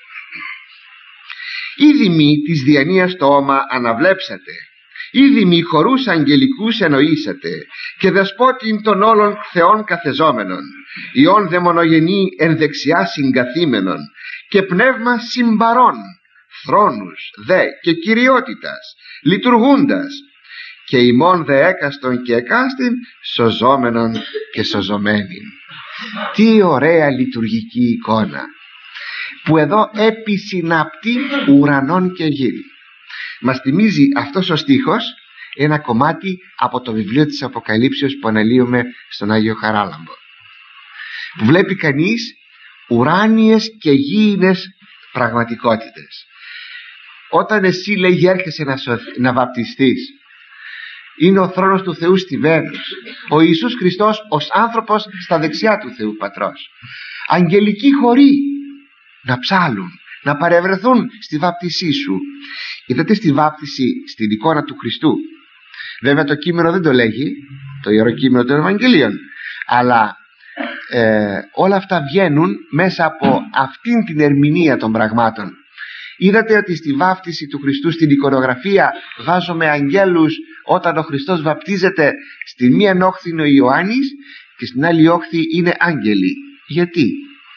Ήδη μη της διανοίας το όμα αναβλέψατε, ήδη μη χορούς αγγελικούς εννοήσατε, και δεσπότην των όλων θεών καθεζόμενων, ιών δε μονογενή εν δεξιά συγκαθήμενων, και πνεύμα συμπαρών, θρόνους δε και κυριότητας, λειτουργούντας, και ημών δε έκαστον και εκάστην, σωζόμενον και σωζομένην. Τι ωραία λειτουργική εικόνα, που εδώ επισυνάπτει ουρανών και γύρι. Μας θυμίζει αυτός ο στίχος ένα κομμάτι από το βιβλίο της Αποκαλύψεως που αναλύουμε στον Άγιο Χαράλαμπο, που βλέπει κανείς ουράνιες και γήινες πραγματικότητες. Όταν εσύ, λέγει, έρχεσαι να βαπτιστείς, είναι ο θρόνος του Θεού στη Βένους, ο Ιησούς Χριστός ως άνθρωπος στα δεξιά του Θεού Πατρός, αγγελικοί χοροί να ψάλουν, να παρευρεθούν στη βάπτισή σου. Είδατε στη βάπτιση στην εικόνα του Χριστού. Βέβαια το κείμενο δεν το λέγει, το Ιερό Κείμενο των Ευαγγελίων, αλλά όλα αυτά βγαίνουν μέσα από αυτήν την ερμηνεία των πραγμάτων. Είδατε ότι στη βάφτιση του Χριστού στην εικονογραφία βάζουμε αγγέλους όταν ο Χριστός βαπτίζεται? Στη μία όχθη είναι ο Ιωάννης και στην άλλη όχθη είναι άγγελοι. Γιατί?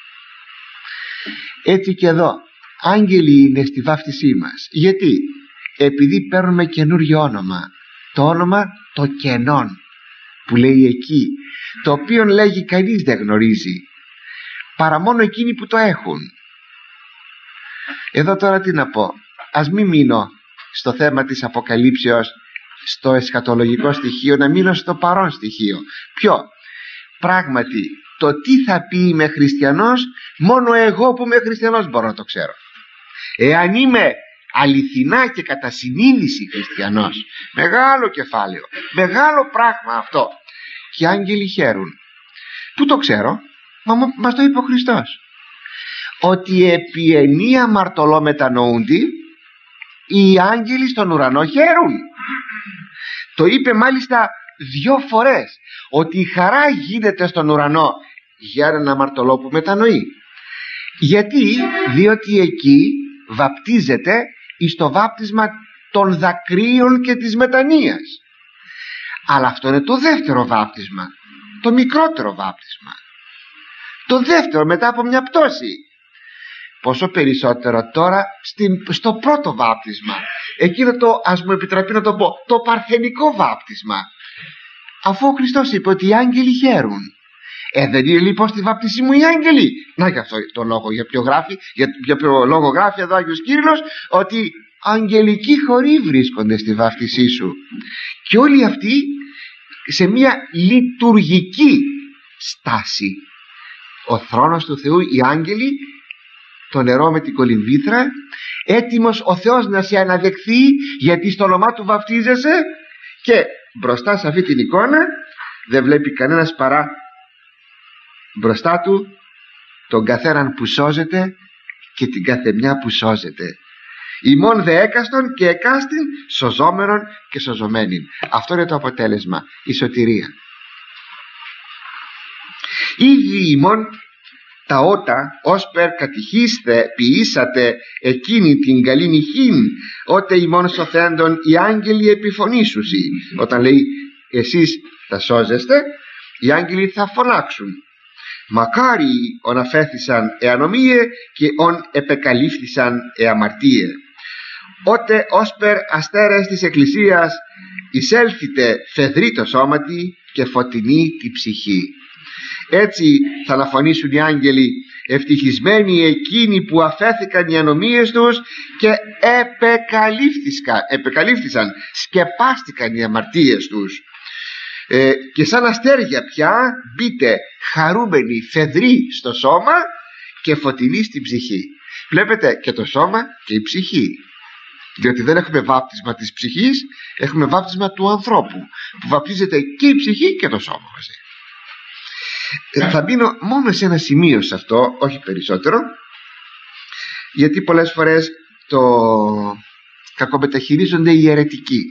Έτσι και εδώ άγγελοι είναι στη βάφτισή μας. Γιατί? Επειδή παίρνουμε καινούριο όνομα, το όνομα το κενών που λέει εκεί, το οποίο λέγει κανείς δεν γνωρίζει παρά μόνο εκείνοι που το έχουν. Εδώ τώρα τι να πω, ας μην μείνω στο θέμα της αποκαλύψεως, στο εσχατολογικό στοιχείο, να μείνω στο παρόν στοιχείο. Ποιο? Πράγματι το τι θα πει είμαι χριστιανός, μόνο εγώ που είμαι χριστιανός μπορώ να το ξέρω. Εάν είμαι αληθινά και κατά συνείδηση χριστιανός, μεγάλο κεφάλαιο, μεγάλο πράγμα αυτό, και οι άγγελοι χαίρουν. Πού το ξέρω? Μας το είπε ο Χριστός, ότι επί ενία αμαρτωλό μετανοούντι, οι άγγελοι στον ουρανό χαίρουν. Το είπε μάλιστα 2 φορές, ότι η χαρά γίνεται στον ουρανό για έναν αμαρτωλό που μετανοεί. Γιατί? Διότι εκεί βαπτίζεται εις το βάπτισμα των δακρύων και της μετανοίας. Αλλά αυτό είναι το δεύτερο βάπτισμα, το μικρότερο βάπτισμα, το δεύτερο μετά από μια πτώση. Πόσο περισσότερο τώρα στο πρώτο βάπτισμα, εκείνο το, ας μου επιτραπεί να το πω, το παρθενικό βάπτισμα, αφού ο Χριστός είπε ότι οι άγγελοι χαίρουν. Δεν είναι λοιπόν στη βάπτιση μου οι άγγελοι? Να, για αυτό το λόγο, για ποιο λόγο γράφει εδώ ο Άγιος Κύριλλος, ότι αγγελικοί χοροί βρίσκονται στη βάπτισή σου, και όλοι αυτοί σε μια λειτουργική στάση. Ο θρόνος του Θεού, οι άγγελοι, το νερό με την κολυμβήθρα, έτοιμος ο Θεός να σε αναδεχθεί, γιατί στο όνομά του βαπτίζεσαι, και μπροστά σε αυτή την εικόνα δεν βλέπει κανένας παρά μπροστά του τον καθέναν που σώζεται και την καθεμιά που σώζεται. Ημών δε έκαστον και εκάστην σωζόμενον και σωζομένην. Αυτό είναι το αποτέλεσμα, η σωτηρία. Ήδη ημών τα ότα όσπερ κατηχίστε ποιήσατε εκείνη την καλή νυχήν, ότε ημών σωθέντων οι άγγελοι επιφωνήσουσι. Όταν λέει εσείς θα σώζεστε, οι άγγελοι θα φωνάξουν. Μακάρι ον αφέθησαν εανομίε και ον επεκαλύφθησαν εαμαρτίε. Ότε όσπερ αστέρες της Εκκλησίας εισέλθητε φεδρή το σώματι και φωτεινή τη ψυχή. Έτσι θα αναφωνήσουν οι άγγελοι, ευτυχισμένοι εκείνοι που αφέθηκαν οι ανομίες τους και επεκαλύφθησαν, σκεπάστηκαν οι αμαρτίες τους. Και σαν αστέρια πια μπείτε χαρούμενοι φεδροί στο σώμα και φωτεινοί στην ψυχή. Βλέπετε, και το σώμα και η ψυχή, διότι δεν έχουμε βάπτισμα της ψυχής, έχουμε βάπτισμα του ανθρώπου, που βαπτίζεται και η ψυχή και το σώμα μαζί. Θα μείνω μόνο σε ένα σημείο σε αυτό, όχι περισσότερο, γιατί πολλές φορές το κακομεταχειρίζονται οι αιρετικοί.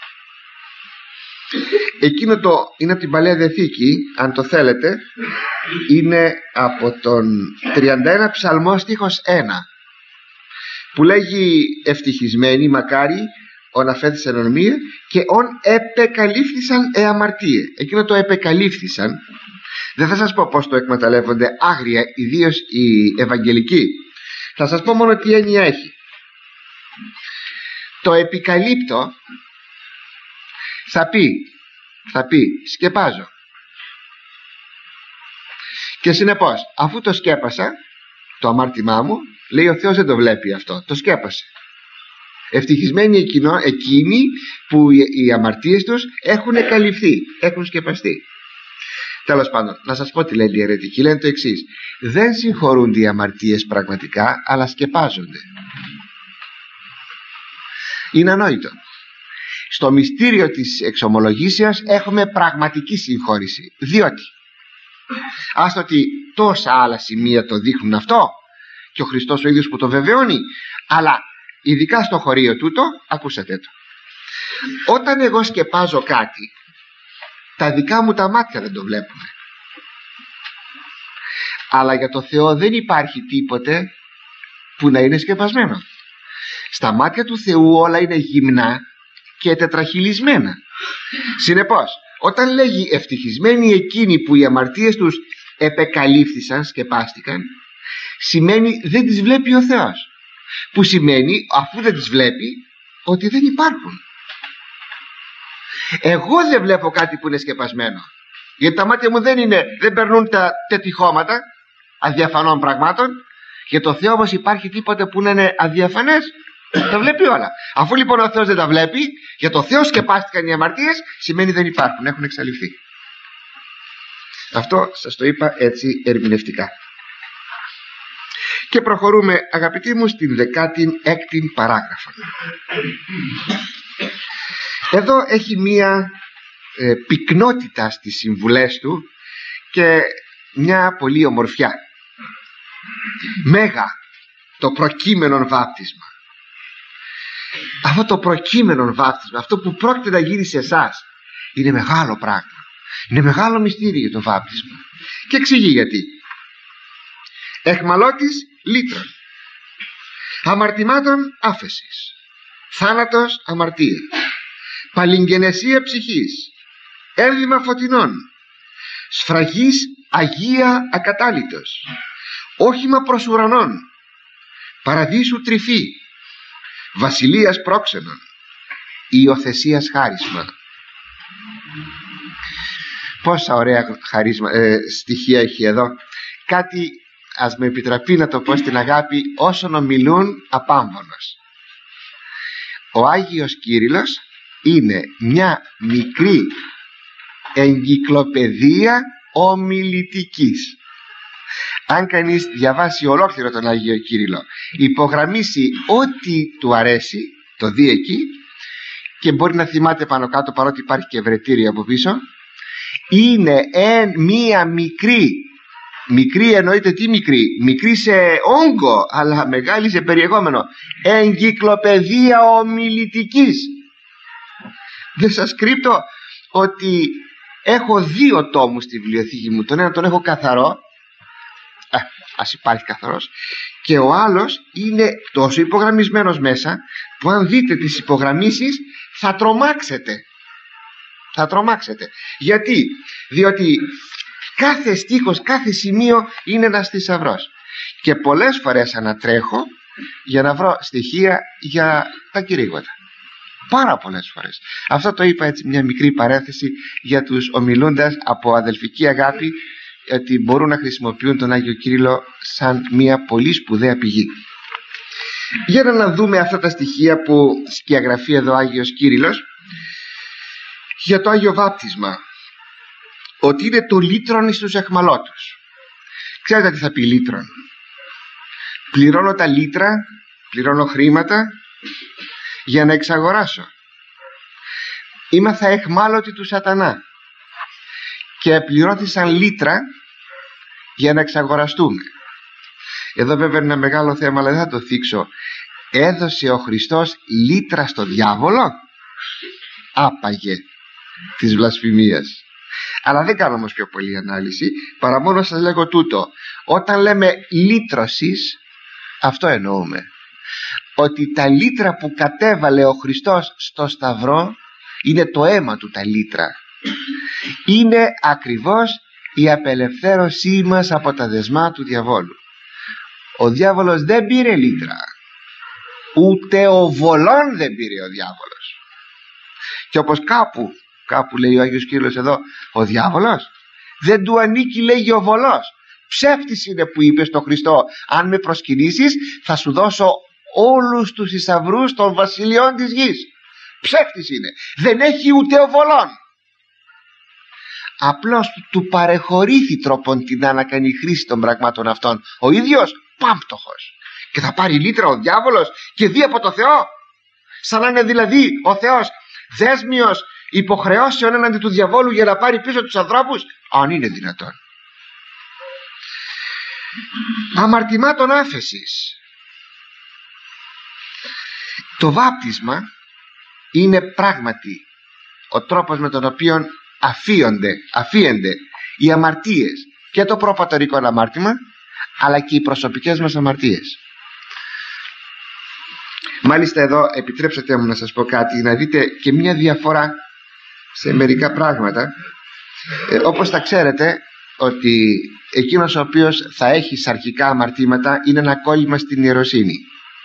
Εκείνο το είναι από την Παλαιά Διαθήκη, αν το θέλετε, είναι από τον 31 Ψαλμό στίχος 1, που λέγει ευτυχισμένοι μακάρι ον αφέθησαν ανομία και ον επεκαλύφθησαν εαμαρτίε. Εκείνο το επεκαλύφθησαν δεν θα σας πω πως το εκμεταλλεύονται άγρια, ιδίως οι Ευαγγελικοί. Θα σας πω μόνο τι έννοια έχει. Το επικαλύπτω θα πει σκεπάζω, και συνεπώς αφού το σκέπασα το αμάρτημά μου, λέει ο Θεός δεν το βλέπει αυτό, το σκέπασε. Ευτυχισμένοι εκείνοι που οι αμαρτίες τους έχουν καλυφθεί, έχουν σκεπαστεί. Τέλος πάντων, να σας πω τι λένε οι αιρετικοί. Λένε το εξής: δεν συγχωρούνται οι αμαρτίες πραγματικά, αλλά σκεπάζονται. Είναι ανόητο. Στο μυστήριο της εξομολογήσεως έχουμε πραγματική συγχώρηση, διότι άστο ότι τόσα άλλα σημεία το δείχνουν αυτό και ο Χριστός ο ίδιος που το βεβαιώνει, αλλά ειδικά στο χωρίο τούτο, ακούσατε το, όταν εγώ σκεπάζω κάτι, τα δικά μου τα μάτια δεν το βλέπουν, αλλά για το Θεό δεν υπάρχει τίποτε που να είναι σκεπασμένο. Στα μάτια του Θεού όλα είναι γυμνά και τετραχυλισμένα. Συνεπώς, όταν λέγει ευτυχισμένοι εκείνοι που οι αμαρτίες τους επεκαλύφθησαν, σκεπάστηκαν, σημαίνει δεν τις βλέπει ο Θεός, που σημαίνει, αφού δεν τις βλέπει, ότι δεν υπάρχουν. Εγώ δεν βλέπω κάτι που είναι σκεπασμένο, γιατί τα μάτια μου δεν περνούν τα τετυχώματα αδιαφανών πραγμάτων. Για το Θεό όμως υπάρχει τίποτε που να είναι αδιαφανές? Τα βλέπει όλα. Αφού λοιπόν ο Θεός δεν τα βλέπει, για το Θεό σκεπάστηκαν οι αμαρτίες, σημαίνει δεν υπάρχουν, έχουν εξαλειφθεί. Αυτό σας το είπα έτσι ερμηνευτικά. Και προχωρούμε, αγαπητοί μου, στην 16η παράγραφο. Εδώ έχει μία πυκνότητα στις συμβουλές του και μια πολύ ομορφιά. Μέγα το προκείμενον βάπτισμα. Αυτό το προκείμενον βάπτισμα, αυτό που πρόκειται να γίνει σε εσάς, είναι μεγάλο πράγμα. Είναι μεγάλο μυστήριο το βάπτισμα. Και εξηγεί γιατί. Εχμαλώτης λύτρων, αμαρτημάτων άφεσης, θάνατος αμαρτία, παλιγγενεσία ψυχής, ένδυμα φωτεινών, σφραγής αγία ακατάλητος, όχημα προς ουρανών, παραδείσου τρυφή, βασιλείας πρόξενων, υιοθεσίας χάρισμα. Πόσα ωραία στοιχεία έχει εδώ. Κάτι, ας με επιτραπεί να το πω στην αγάπη, όσων ομιλούν απάμβονος. Ο Άγιος Κύριλλος είναι μια μικρή εγκυκλοπαιδεία ομιλητικής. Αν κανείς διαβάσει ολόκληρο τον Άγιο Κύριλλο, υπογραμμίσει ό,τι του αρέσει, το δει εκεί, και μπορεί να θυμάται πάνω κάτω, παρότι υπάρχει και ευρετήριο από πίσω, είναι μία μικρή εννοείται τι μικρή σε όγκο, αλλά μεγάλη σε περιεχόμενο, εγκυκλοπαιδεία ομιλητικής. Δεν σας κρύπτω ότι έχω 2 τόμους στη βιβλιοθήκη μου. Τον ένα τον έχω καθαρό, ας υπάρχει καθαρός, και ο άλλος είναι τόσο υπογραμμισμένος μέσα που αν δείτε τις υπογραμμίσεις θα τρομάξετε. Γιατί? Διότι κάθε στίχος, κάθε σημείο είναι ένας θησαυρός, και πολλές φορές ανατρέχω για να βρω στοιχεία για τα κηρύγματα. Πάρα πολλές φορές. Αυτό το είπα έτσι, μια μικρή παρένθεση για τους ομιλούντας από αδελφική αγάπη, ότι μπορούν να χρησιμοποιούν τον Άγιο Κύριλλο σαν μια πολύ σπουδαία πηγή. Για να δούμε αυτά τα στοιχεία που σκιαγραφεί εδώ ο Άγιος Κύριλλος για το Άγιο Βάπτισμα, ότι είναι το λύτρον εις τους εχμαλώτους. Ξέρετε τι θα πει λύτρον? Πληρώνω τα λύτρα, πληρώνω χρήματα για να εξαγοράσω. Είμαθα εχμάλωτοι του σατανά και πληρώθησαν λύτρα για να εξαγοραστούμε. Εδώ βέβαια είναι ένα μεγάλο θέμα, αλλά δεν θα το θίξω. Έδωσε ο Χριστός λύτρα στο διάβολο? Άπαγε της βλασφημίας. Αλλά δεν κάνω όμως πιο πολύ ανάλυση, παρά μόνο σας λέγω τούτο. Όταν λέμε λύτρωσης, αυτό εννοούμε. Ότι τα λύτρα που κατέβαλε ο Χριστός στο Σταυρό είναι το αίμα του, τα λύτρα. Είναι ακριβώς η απελευθέρωσή μας από τα δεσμά του διαβόλου. Ο διάβολος δεν πήρε λύτρα, ούτε ο βολών δεν πήρε ο διάβολος. Και όπως κάπου λέει ο Άγιος Κύριλλος εδώ, ο διάβολος δεν του ανήκει, λέγει ο βολός. Ψεύτης είναι που είπε στο Χριστό, αν με προσκυνήσεις θα σου δώσω όλους τους θησαυρούς των βασιλειών της γης. Ψεύτης είναι, δεν έχει ούτε ο βολών. Απλώς του παρεχωρήθη τρόπον την να κάνει χρήση των πραγμάτων αυτών. Ο ίδιος πάμπτωχος. Και θα πάρει λύτρα ο διάβολος και δει από το Θεό, σαν να είναι δηλαδή ο Θεός δέσμιος υποχρεώσεων έναντι του διαβόλου για να πάρει πίσω τους ανθρώπους, αν είναι δυνατόν. Αμαρτημάτων άφεσης. Το βάπτισμα είναι πράγματι ο τρόπος με τον οποίο αφίενται οι αμαρτίες, και το προπατορικό αμάρτημα αλλά και οι προσωπικές μας αμαρτίες. Μάλιστα εδώ επιτρέψατε μου να σας πω κάτι, να δείτε και μια διαφορά σε μερικά πράγματα. Όπως τα ξέρετε, ότι εκείνος ο οποίος θα έχει σαρκικά αμαρτήματα είναι ένα κόλλημα στην ιεροσύνη.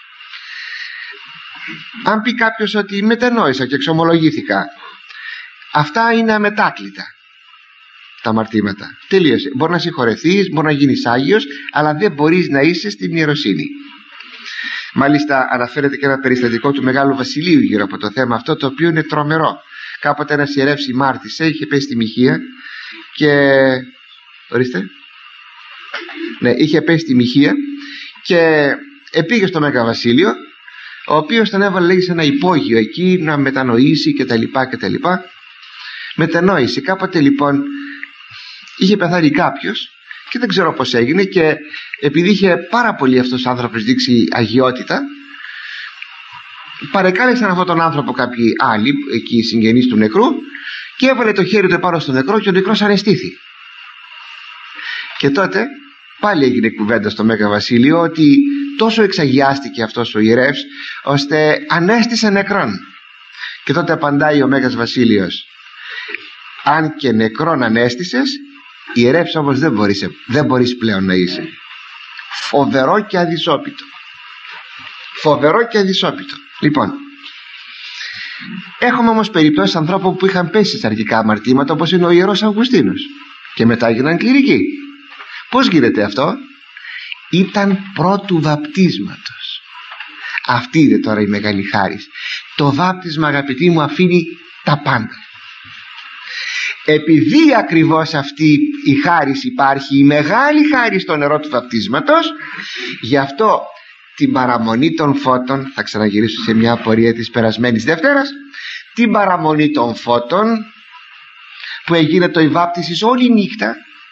Αν πει κάποιος ότι μετανόησα και εξομολογήθηκα, αυτά είναι αμετάκλητα τα αμαρτήματα. Τελείωσε. Μπορεί να συγχωρεθείς, μπορεί να γίνεις Άγιος, αλλά δεν μπορείς να είσαι στην ιεροσύνη. Μάλιστα αναφέρεται και ένα περιστατικό του Μεγάλου Βασιλείου γύρω από το θέμα αυτό, το οποίο είναι τρομερό. Κάποτε ένας ιερεύς ημάρτησε, είχε πέσει στη Μοιχεία και... Ορίστε. Ναι, είχε πέσει στη Μοιχεία και πήγε στο Μέγα Βασίλειο, ο οποίος τον έβαλε, λέει, σε ένα υπόγειο εκεί να μετανοήσει κτλ. Μετανόησε. Κάποτε λοιπόν είχε πεθάνει κάποιος και δεν ξέρω πως έγινε, και επειδή είχε πάρα πολύ αυτός ο άνθρωπος δείξει αγιότητα, παρεκάλεσαν αυτόν τον άνθρωπο κάποιοι άλλοι εκεί συγγενείς του νεκρού και έβαλε το χέρι του επάνω στο νεκρό και ο νεκρός αναισθήθη. Και τότε πάλι έγινε κουβέντα στο Μέγα Βασίλειο ότι τόσο εξαγιάστηκε αυτός ο ιερεύς ώστε ανέστησε νεκρόν. Και τότε απαντάει ο Μέγας Βασίλειος: αν και νεκρόν ανέστησες, ιερεύς όμως δεν μπορείς πλέον να είσαι. Φοβερό και αδυσόπιτο. Φοβερό και αδυσόπιτο. Λοιπόν, έχουμε όμως περιπτώσεις ανθρώπων που είχαν πέσει σε σαρκικά αμαρτήματα, όπως είναι ο Ιερός Αυγουστίνος, και μετά έγιναν κληρικοί. Πώς γίνεται αυτό? Ήταν πρώτου βαπτίσματος. Αυτή είναι τώρα η μεγάλη χάρις. Το βάπτισμα, αγαπητοί μου, αφήνει τα πάντα. Επειδή ακριβώς αυτή η χάρις υπάρχει, η μεγάλη χάρις στο νερό του βαπτίσματος, γι' αυτό την παραμονή των φώτων, θα ξαναγυρίσω σε μια απορία της περασμένης Δευτέρας, την παραμονή των φώτων που έγινε η βάπτιση όλη νύχτα,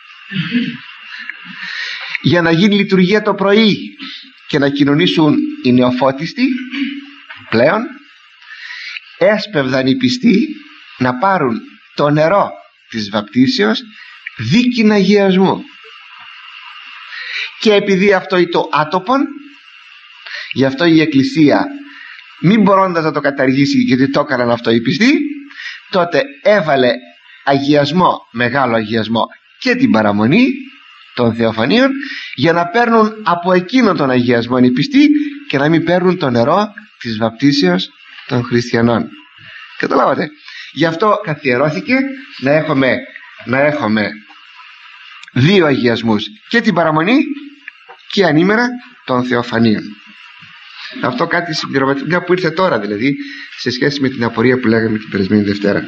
για να γίνει λειτουργία το πρωί και να κοινωνήσουν οι νεοφώτιστοι πλέον, έσπευδαν οι πιστοί να πάρουν το νερό της βαπτίσεως δίκην αγιασμού. Και επειδή αυτό είναι το άτοπον, γι' αυτό η Εκκλησία, μην μπορώντας να το καταργήσει, γιατί το έκαναν αυτό οι πιστοί, τότε έβαλε αγιασμό, μεγάλο αγιασμό, και την παραμονή των Θεοφανίων, για να παίρνουν από εκείνον τον αγιασμό οι πιστοί και να μην παίρνουν το νερό της βαπτίσεως των χριστιανών. Καταλάβατε? Γι' αυτό καθιερώθηκε να έχουμε δύο αγιασμούς, και την παραμονή και ανήμερα των Θεοφανίων. Αυτό κάτι συμπληρωματικά που ήρθε τώρα, δηλαδή σε σχέση με την απορία που λέγαμε την περασμένη Δευτέρα.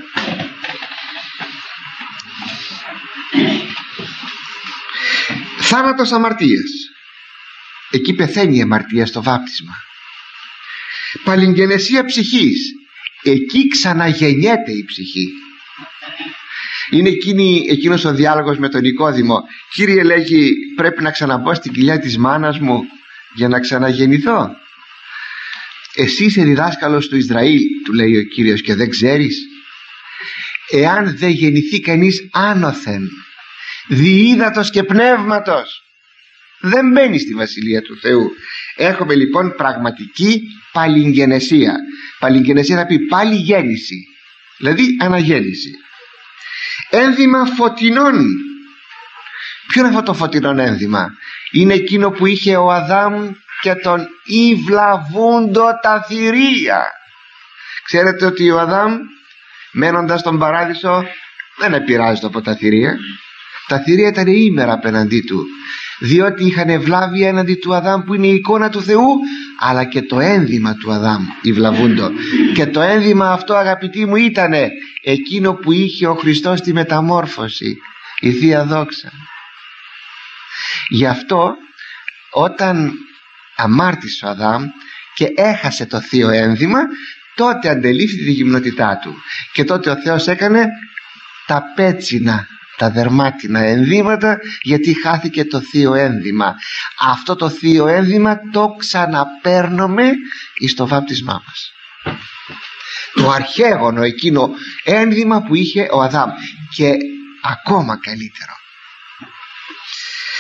Θάνατος αμαρτίας. Εκεί πεθαίνει η αμαρτία στο βάπτισμα. Παλιγγενεσία ψυχής. Εκεί ξαναγεννιέται η ψυχή. Είναι εκείνος ο διάλογος με τον Νικόδημο. Κύριε, λέγει, πρέπει να ξαναμπω στην κοιλιά της μάνας μου για να ξαναγεννηθώ? Εσύ είσαι διδάσκαλος του Ισραήλ, του λέει ο Κύριος, και δεν ξέρεις? Εάν δεν γεννηθεί κανείς άνωθεν δι' ύδατος και πνεύματος, δεν μπαίνει στη Βασιλεία του Θεού. Έχουμε λοιπόν πραγματική παλιγγενεσία. Παλιγγενεσία θα πει πάλι γέννηση, δηλαδή αναγέννηση. Ένδυμα φωτεινών. Ποιο είναι αυτό το φωτεινό ένδυμα? Είναι εκείνο που είχε ο Αδάμ και τον υβλαβούντο τα θηρία. Ξέρετε ότι ο Αδάμ, μένοντας στον παράδεισο, δεν επηρεάζεται από τα θηρία. Τα θηρία ήταν ήμερα απέναντί του, διότι είχαν ευλάβει έναντι του Αδάμ, που είναι η εικόνα του Θεού, αλλά και το ένδυμα του Αδάμ υβλαβούντο. Και το ένδυμα αυτό, αγαπητοί μου, ήταν εκείνο που είχε ο Χριστός στη μεταμόρφωση, η Θεία Δόξα. Γι' αυτό όταν αμάρτησε ο Αδάμ και έχασε το θείο ένδυμα, τότε αντελήφθη τη γυμνότητά του, και τότε ο Θεός έκανε τα πέτσινα, τα δερμάτινα ενδύματα, γιατί χάθηκε το θείο ένδυμα. Αυτό το θείο ένδυμα το ξαναπαίρνουμε εις το βάπτισμά μας. Το αρχαίγωνο εκείνο ένδυμα που είχε ο Αδάμ, και ακόμα καλύτερο.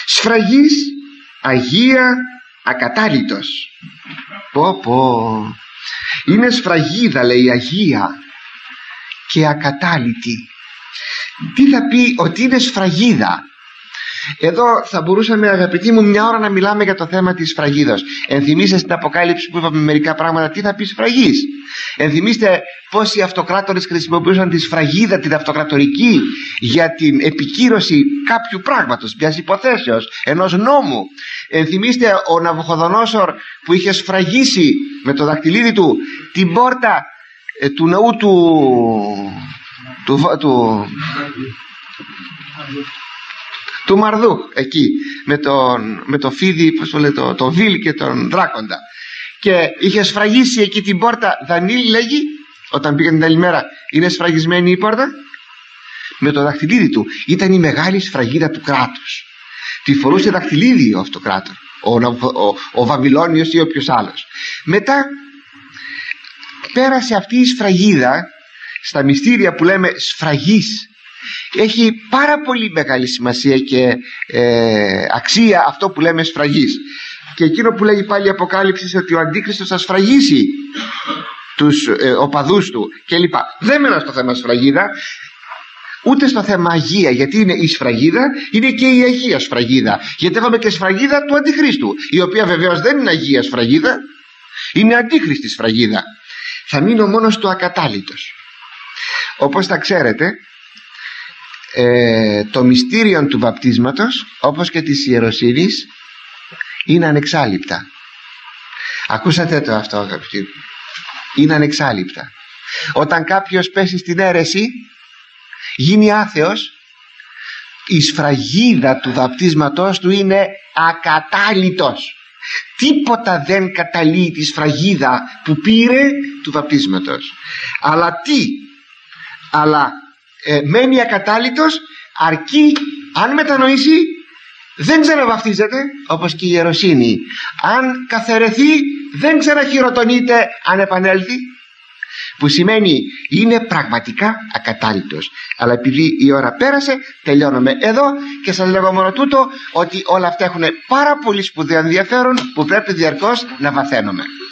Σφραγής, αγία, ακατάλητος. Είναι σφραγίδα, λέει, αγία και ακατάλητη. Τι θα πει ότι είναι σφραγίδα? Εδώ θα μπορούσαμε, αγαπητοί μου, μια ώρα να μιλάμε για το θέμα της σφραγίδας. Ενθυμίστε στην Αποκάλυψη που είπαμε μερικά πράγματα τι θα πει σφραγής. Ενθυμίστε πως οι αυτοκράτορες χρησιμοποιούσαν τη σφραγίδα, την αυτοκρατορική, για την επικύρωση κάποιου πράγματος, μιας υποθέσεως, ενός νόμου. Ενθυμίστε ο Ναβουχοδονόσορ που είχε σφραγίσει με το δακτυλίδι του την πόρτα του ναού του Μαρδού, εκεί με το φίδι, πώς το λέει, το Βίλ και τον Δράκοντα, και είχε σφραγίσει εκεί την πόρτα. Δανίλη λέγει, όταν πήγαν την άλλη μέρα, είναι σφραγισμένη η πόρτα με το δαχτυλίδι του. Ήταν η μεγάλη σφραγίδα του κράτους. Τη φορούσε δαχτυλίδι ο αυτοκράτορ, ο Βαβυλώνιος ή όποιος άλλος. Μετά πέρασε αυτή η σφραγίδα στα μυστήρια που λέμε σφραγής. Έχει πάρα πολύ μεγάλη σημασία και αξία αυτό που λέμε σφραγής. Και εκείνο που λέγει πάλι η Αποκάλυψη, ότι ο Αντίχριστος θα σφραγίσει τους οπαδούς του κλπ. Δεν μένω στο θέμα σφραγίδα, ούτε στο θέμα αγία, γιατί είναι η σφραγίδα, είναι και η αγία σφραγίδα. Γιατί έχουμε και σφραγίδα του Αντιχρίστου, η οποία βεβαίως δεν είναι αγία σφραγίδα, είναι αντίχριστη σφραγίδα. Θα μείνω μόνο στο ακατάλητος. Όπως θα ξέρετε, το μυστήριο του βαπτίσματος, όπως και της ιεροσύνης, είναι ανεξάλειπτα. Ακούσατε το αυτό, αγαπητοί? Είναι ανεξάλειπτα. Όταν κάποιος πέσει στην αίρεση, γίνει άθεος, η σφραγίδα του βαπτίσματος του είναι ακατάλητος. Τίποτα δεν καταλύει τη σφραγίδα που πήρε του βαπτίσματος. Αλλά μένει ακατάλητος, αρκεί αν μετανοήσει, δεν ξαναβαπτίζεται, όπως και η ιεροσύνη. Αν καθαιρεθεί, δεν ξαναχειροτονείται αν επανέλθει, που σημαίνει είναι πραγματικά ακατάλητος. Αλλά επειδή η ώρα πέρασε, τελειώνουμε εδώ και σας λέγω μόνο τούτο, ότι όλα αυτά έχουν πάρα πολύ σπουδαίο ενδιαφέρον που πρέπει διαρκώς να βαθαίνουμε.